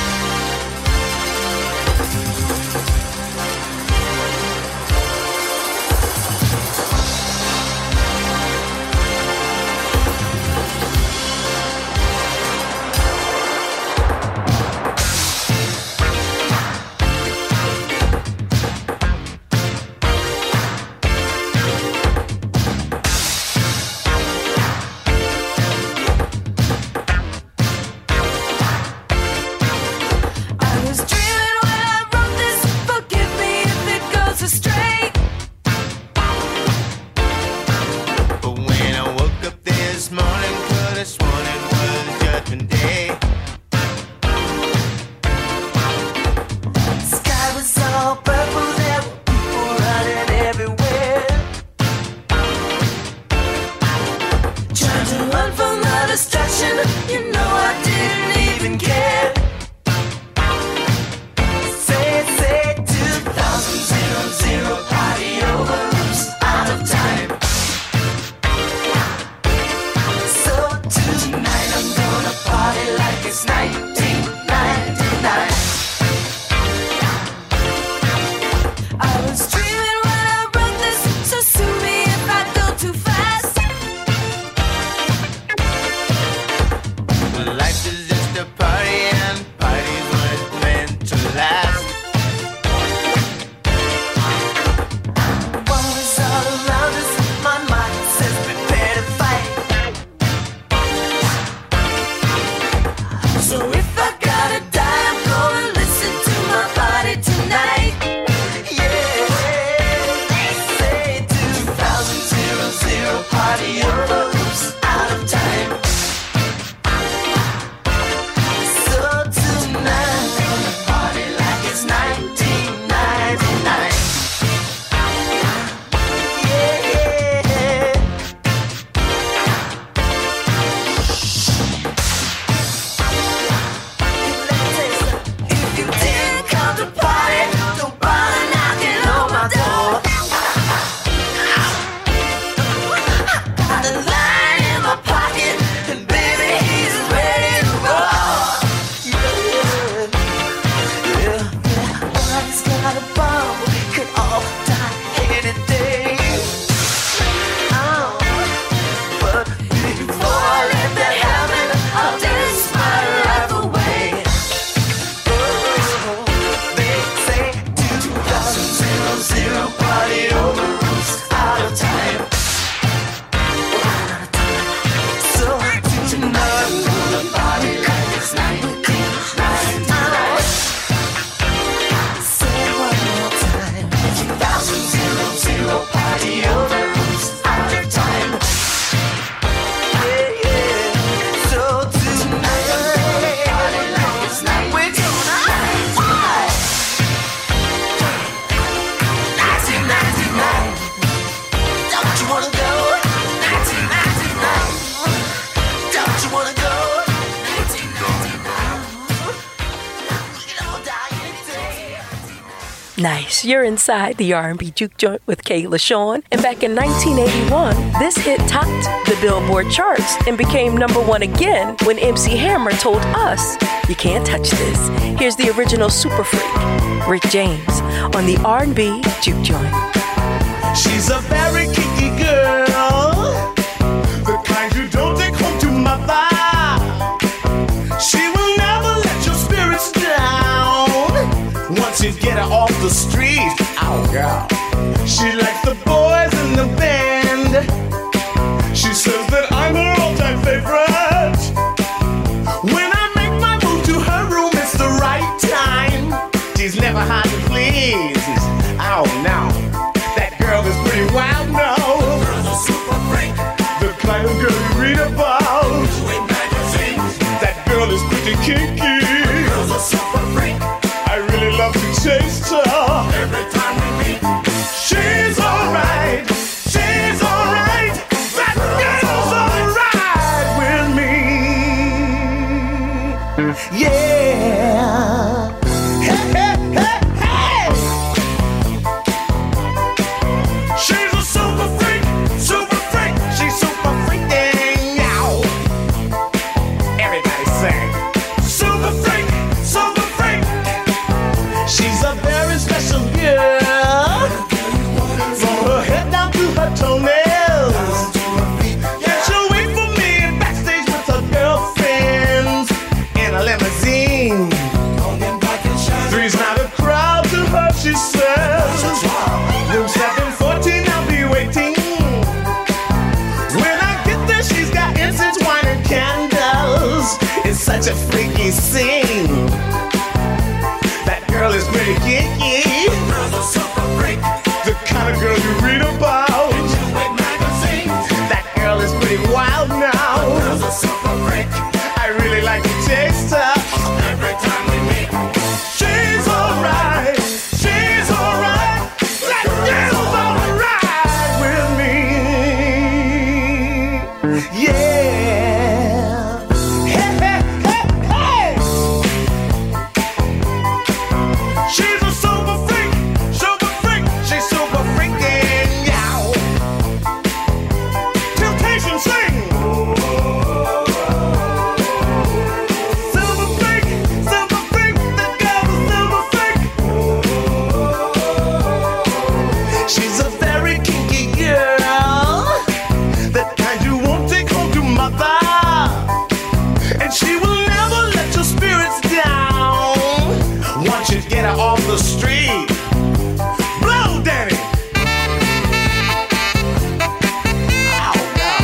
Speaker 3: Nice. You're inside the R&B Juke Joint with Kayla Sean. And back in 1981, this hit topped the Billboard charts and became #1 again when MC Hammer told us, "You can't touch this." Here's the original super freak, Rick James, on the R&B Juke Joint.
Speaker 12: She's a very kinky girl, the kind you don't take home to mother. She will never let your spirits down once you get her off the street. Oh, girl. She likes the boys in the band. She says that I'm her all-time favorite. When I make my move to her room, it's the right time. She's never hard to please. Oh, no. That girl is pretty wild now. The girl's a super freak. The kind of girl you read about. In magazines. That girl is pretty kinky. The girl's a super freak. I really love to taste her. Every time we meet, she's alright. She's alright. That girl's alright with me. sing. That girl is pretty kinky. The kind of girl you read about. That girl is pretty wild now. I really like to taste her. Every time we meet, she's alright. She's alright. That girl's alright with me. Yeah. Hey, hey, hey, hey. She's a super freak. Super freak. She's super freaking out. Temptation swing. Silver freak. Silver freak. That girl's a silver freak. She's a very kinky girl. That kind you won't take home to mother. And she will never let your spirits down. Once you get her off the street, blow, Danny. Ow, ow.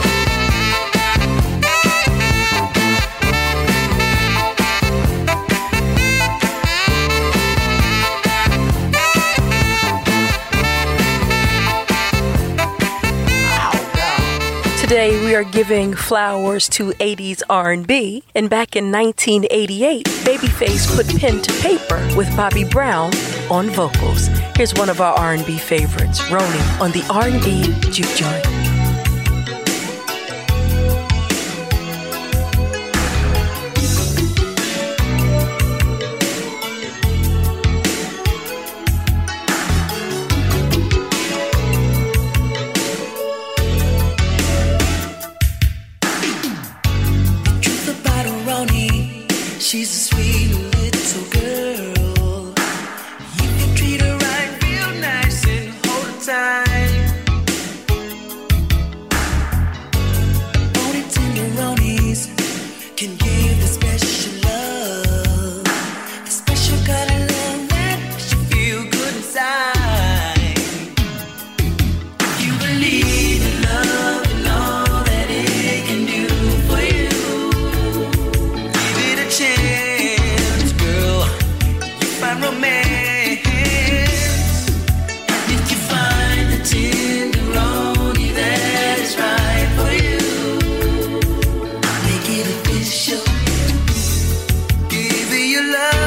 Speaker 3: Today we are giving flowers to 80s R&B, and back in 1988, Babyface put pen to paper with Bobby Brown on vocals. Here's one of our R&B favorites, Roni on the R&B Juke Joint.
Speaker 5: Truth about Roni, she's a sweet little girl. You can treat her right, real nice, and hold her tight. Only tenderonis can give the special love, the special kind of love that makes you feel good inside. You believe in love and all that it can do for you. Give it a chance, girl. You find romance. And if you find the tenderoni that is right for you, make it official. Give it your love.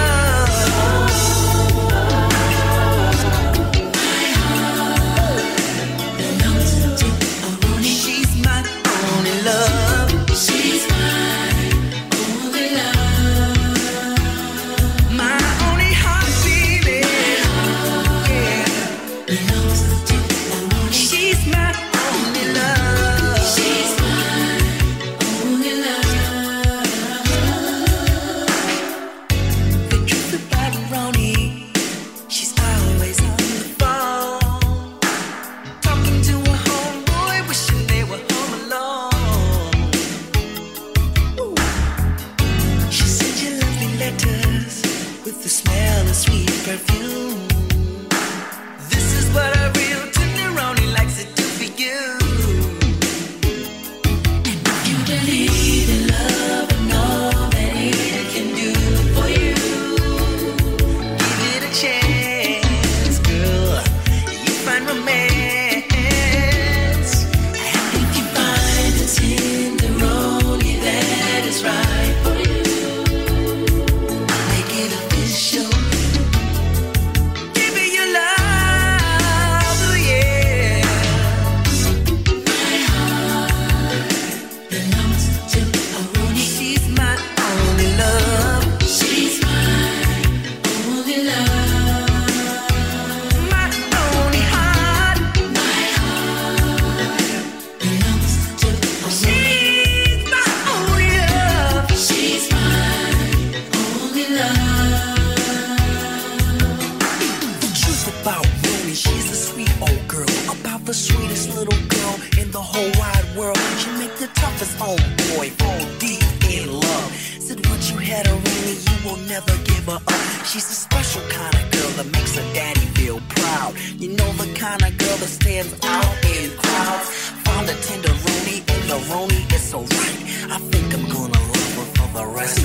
Speaker 5: She's my only love. She's my only love. My only heart beating. She's my only love. She's my only love. The truth about Roni, she's always on the phone, talking to a homeboy, wishing they were home alone. She sent you lovely letters with the smell of sweet perfume. This is what a real tenderoni likes to do for you. And if you believe in love and all that it can do for you, give it a chance, girl. You find romance. And if you find a tenderoni that is right for you, make it official. Give it your love, oh yeah. My heart belongs to a Roni. She's my only love. She's my only love. My only heart. My heart belongs to a Roni. She's my only love. She's my only love. The truth about Roni, she's a sweet old girl, about the sweetest little girl in the whole wide world. She make the toughest homeboy fall deep in love. Said once you had a Roni, you will never give her up. She's a special kind of girl that makes her daddy feel proud. You know the kind of girl that stands out in crowds. Found a tenderoni and the Roni is so right. I think I'm gonna love her for the rest of my life.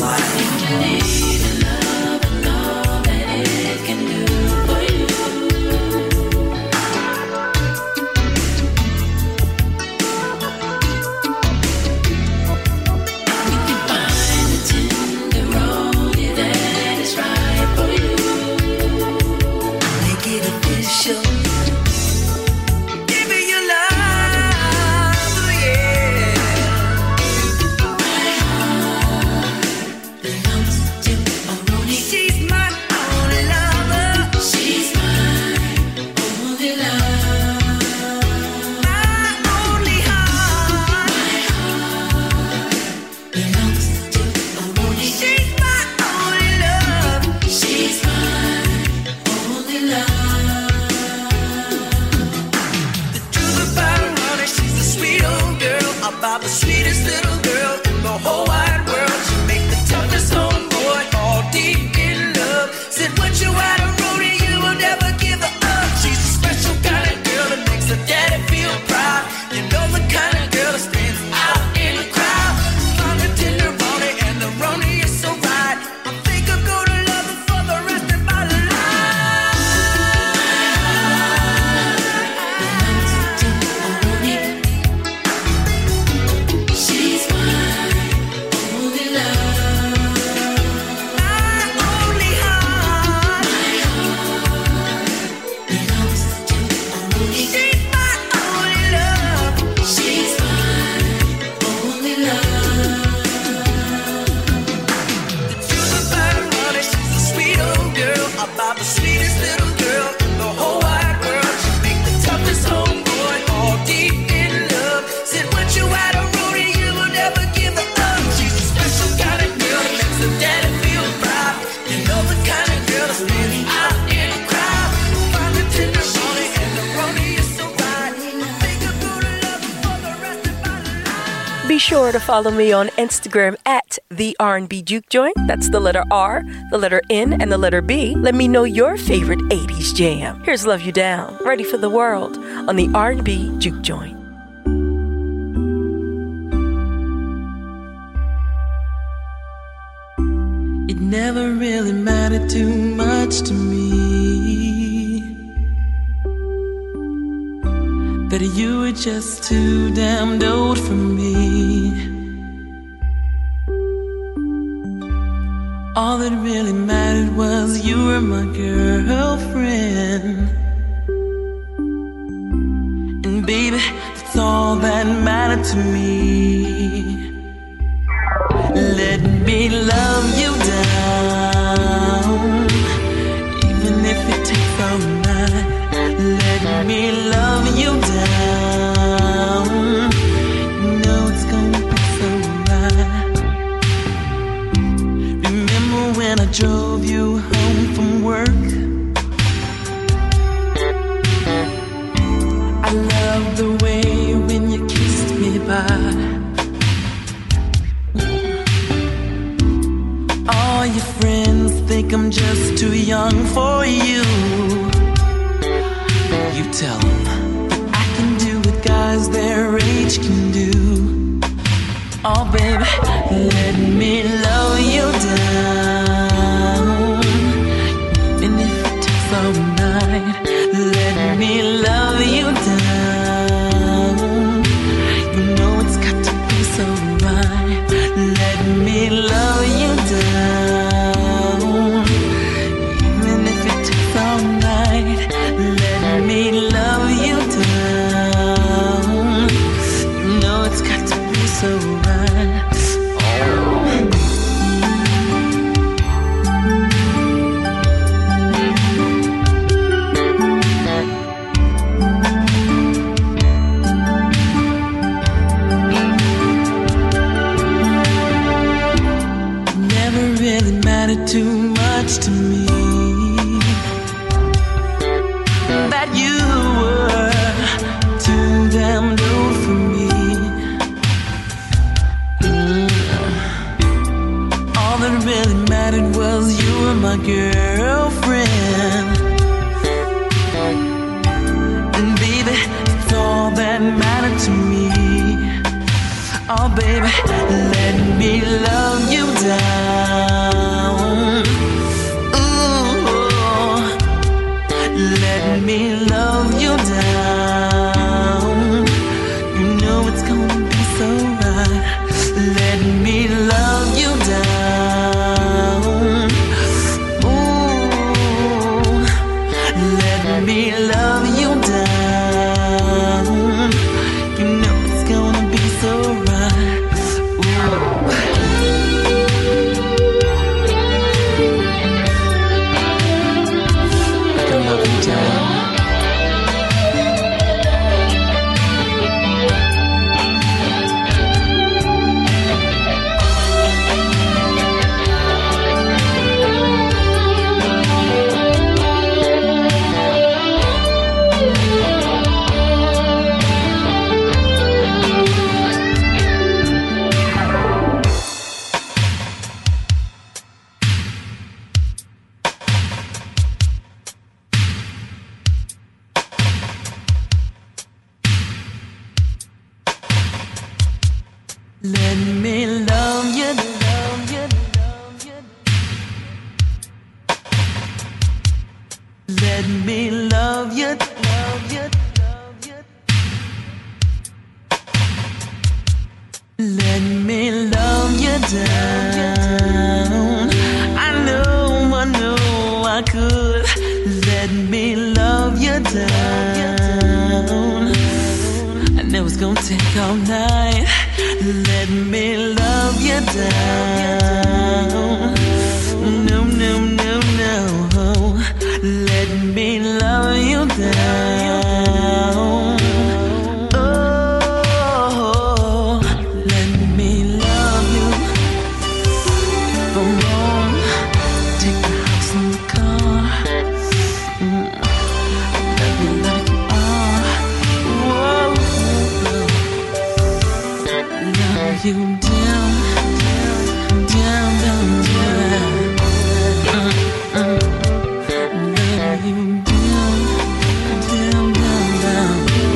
Speaker 3: Be sure to follow me on Instagram at the R&B Juke Joint. That's the letter R, the letter N, and the letter B. Let me know your favorite 80s jam. Here's Love You Down, Ready for the World on the R&B Juke Joint.
Speaker 5: It never really mattered too much to me that you were just too damned old for me. All that really mattered was you were my girlfriend. And baby, that's all that mattered to me. Let me love you down, even if it takes all night. Let me love you down. You know it's gonna be so right. Remember when I drove you home from work? I love the way when you kissed me bye. All your friends think I'm just too young for you. You tell them that I can do what guys their age can do. Oh baby, let me love you down. And if it takes all night, let me love you down. You know it's got to be so right. Let me love you down. Even if it takes all night, let me love you down. You know it's got to be so right. Never really mattered too much to me that you were too damned old for me. All that really mattered was you were my girlfriend. And baby, it's all that mattered to me. Oh baby, let me love you down. Let me love you, love you, love you. Let me love you, love you, love you. Let me love you down. I know I could. Let me love you down. I know it's gonna take all night. Let me love you down. No, no, no, no. Let me love you down. Oh, let me love you. From home, take the house and the car. Love you like you are. Whoa, love you down, down, down, down. Love you down, down, down, down.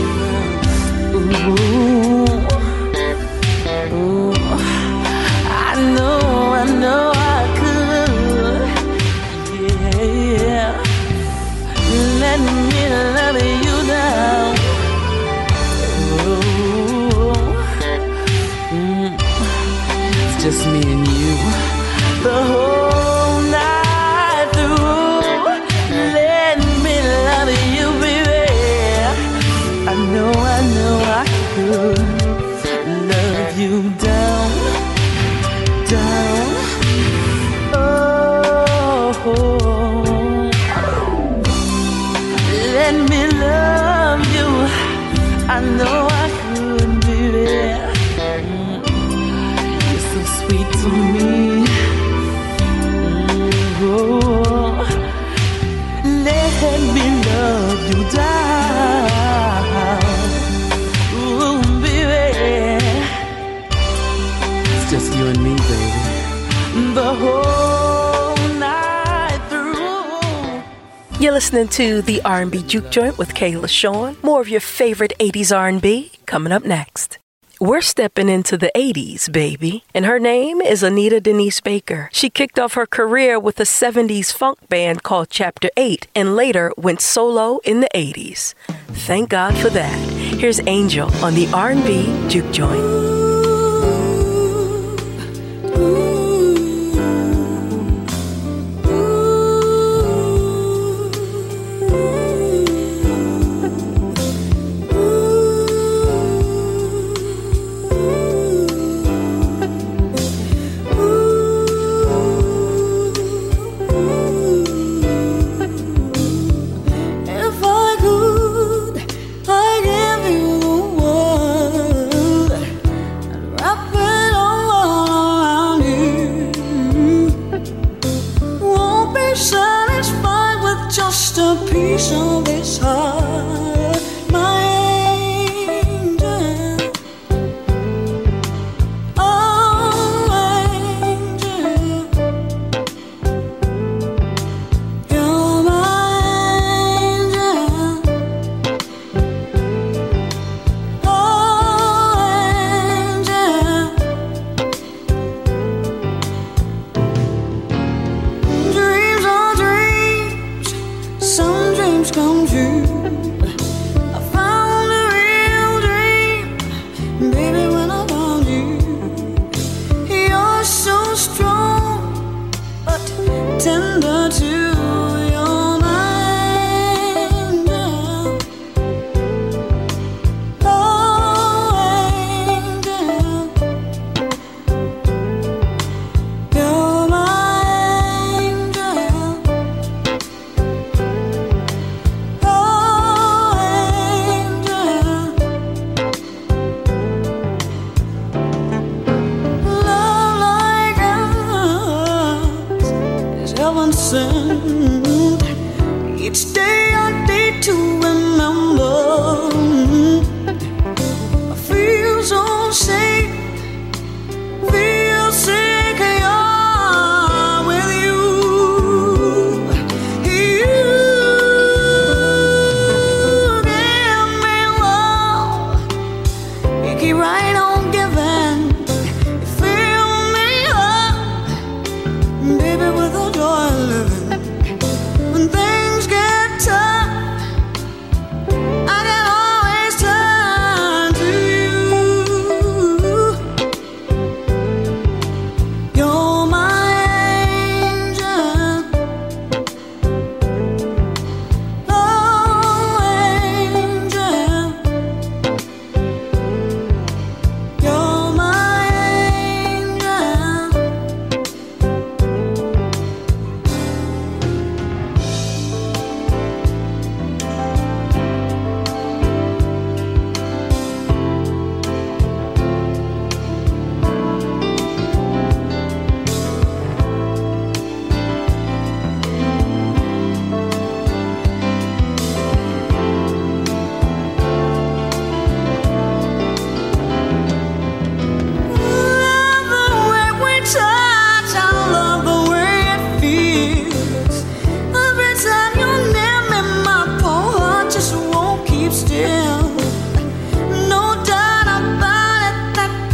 Speaker 5: Ooh, ooh. I know I could. Yeah, let me love you down. It's just me and you the whole night through. Let me love you, baby. I know I could love you down, down. Oh, let me love you. I know I could, baby. You're so sweet to me. Oh, let me love you down. Ooh, baby. It's just you and me, baby. The whole night through.
Speaker 3: You're listening to the R&B Juke Joint with Kayla Sean. More of your favorite 80s R&B coming up next. We're stepping into the 80s, baby. And her name is Anita Denise Baker. She kicked off her career with a 70s funk band called Chapter 8 and later went solo in the 80s. Thank God for that. Here's Angel on the R&B Juke Joint.
Speaker 9: of this heart, my angel, oh angel, you're my angel, oh angel, dreams are dreams, some dreams come true. I found a real dream, baby, when I found you. You're so strong, but tender too. You're my angel, oh angel, you're my angel, oh angel. Love like ours is heaven sent. Each day a day to remember. I feel so safe, feel secure with you. You give me love, you keep right on giving.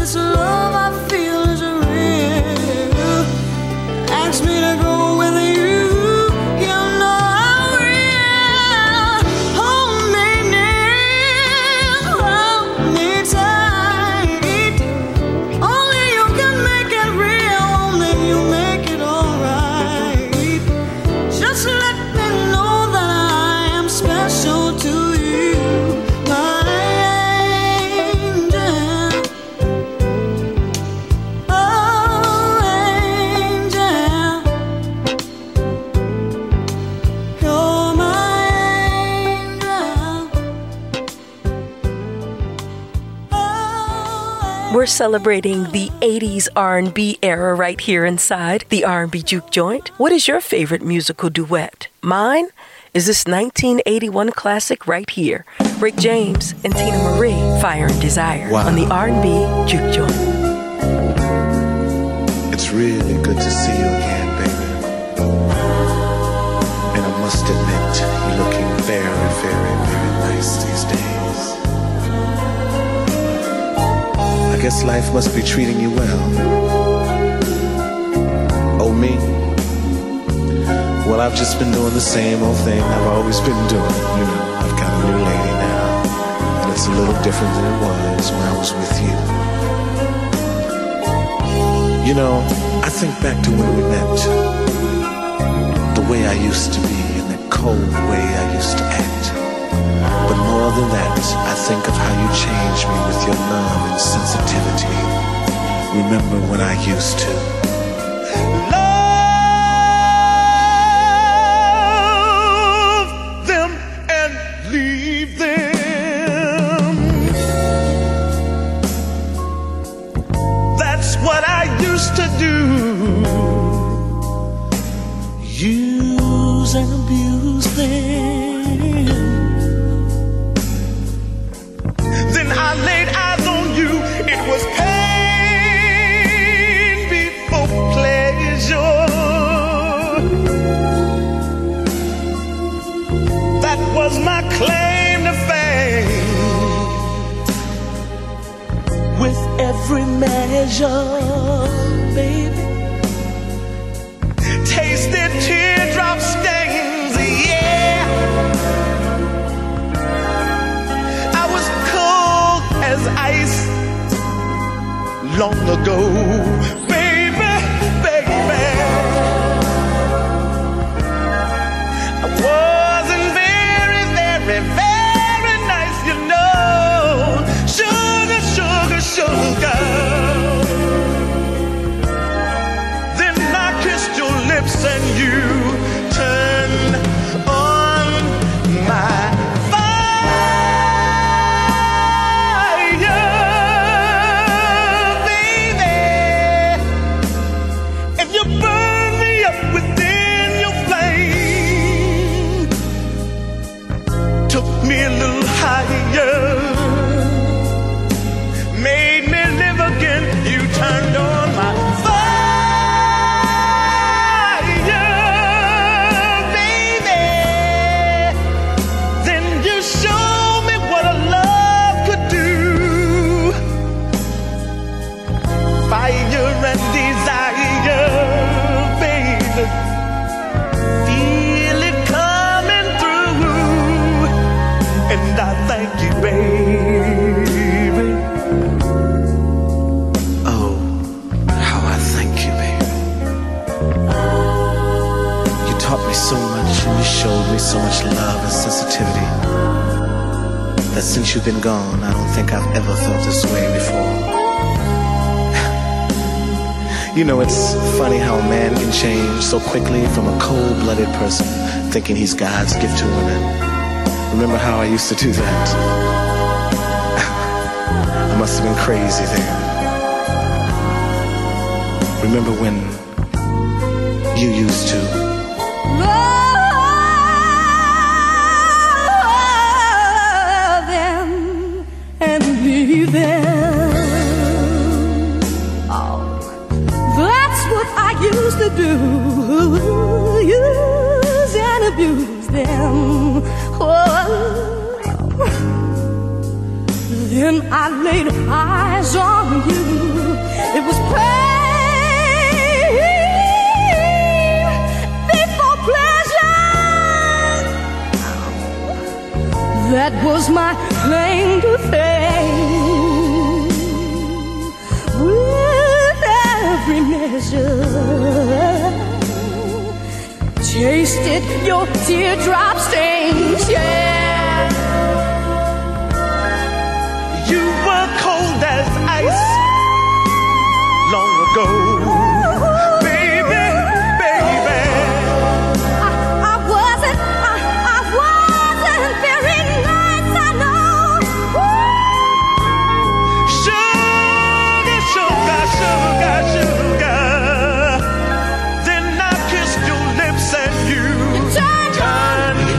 Speaker 8: this love I feel is real. Ask me to go with you. You know I'm real. Hold me near, hold me tight. Only you can make it real. Only you make it alright. Just let me know that I am special to you, my angel. Oh, angel, you're my angel.
Speaker 3: We're celebrating the 80s R&B era right here inside the R&B Juke Joint. What is your favorite musical duet? Mine is this 1981 classic right here. Rick James and Tina Marie, Fire and Desire,
Speaker 15: Wow.
Speaker 3: on the R&B Juke Joint.
Speaker 15: It's really good to see you again, baby. And I must admit, you're looking very, very, very nice these days. I guess life must be treating you well. Oh, me? Well, I've just been doing the same old thing I've always been doing. You know, I've got a new lady now, and it's a little different than it was when I was with you. You know, I think back to when we met, the way I used to be and the cold way I used to act. But more than that, I think of how you changed me with your love and sensitivity. Remember when I used to love them and leave them. That's what I used to do. Use and abuse them. Then I laid eyes on you. It was pain before pleasure. That was my claim to fame. With every measure, baby, tasted teardrop stains, yeah. I was cold as ice long ago, baby, baby. I wasn't very, very, very nice, you know. Sugar, sugar, sugar. Then I kissed your lips and you turned on my fire, baby. And you burned me up within your flame. Took me a little higher, made me live again. You turned on my fire, baby. Then you showed me what a love could do. Fire and desire, baby. Feel it coming through, and I thank you, baby. Oh, how I thank you, baby. You taught me so much and you showed me so much love and sensitivity that since you've been gone, I don't think I've ever felt this way before. You know, it's funny how a man can change so quickly from a cold-blooded person thinking he's God's gift to women. Remember how I used to do that? I must have been crazy then. Remember when you used to
Speaker 8: Love them and leave them. Oh, that's what I used to do. Use and abuse them. Oh,
Speaker 6: Then I laid eyes on you. It was pain before pleasure. That was my claim to fame. With every measure, tasted your teardrop stains, yeah.
Speaker 12: You were cold as ice long ago, baby, baby.
Speaker 6: I wasn't very nice, I know.
Speaker 12: Sugar, sugar, sugar, sugar. Then I kissed your lips and you turned on my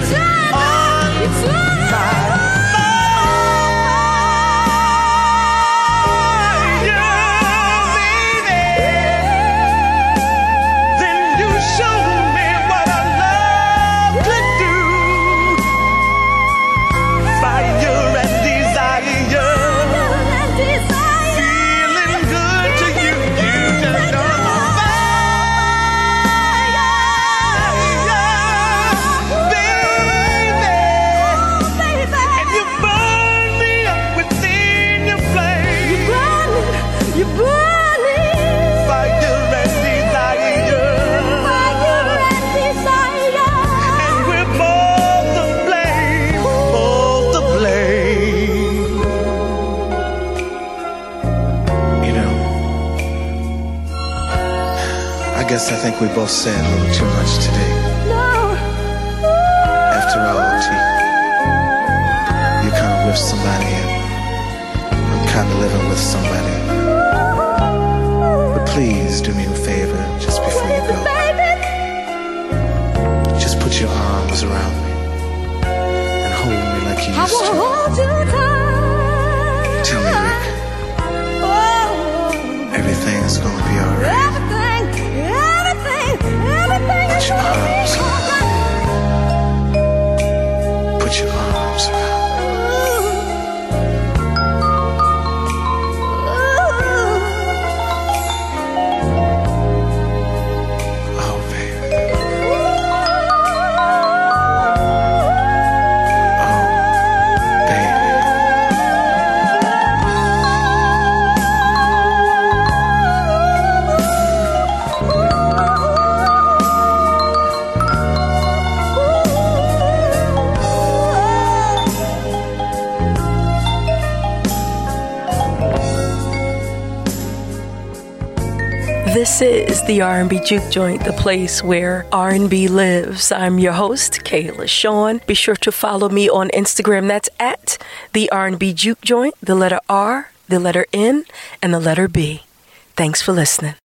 Speaker 15: I think we both said a little too much today.
Speaker 6: No.
Speaker 15: After all, T, you're kind of with somebody and I'm kind of living with somebody. But please do me a favor just before you go. Just put your arms around me and hold me like you used to.
Speaker 6: I will hold you tight.
Speaker 15: Tell me, Rick, everything's gonna be alright. Put your arms around. Put your arms around. Oh, baby. Oh, baby.
Speaker 3: This is the R&B Juke Joint, the place where R&B lives. I'm your host, Kayla Sean. Be sure to follow me on Instagram. That's at the R&B Juke Joint, the letter R, the letter N, and the letter B. Thanks for listening.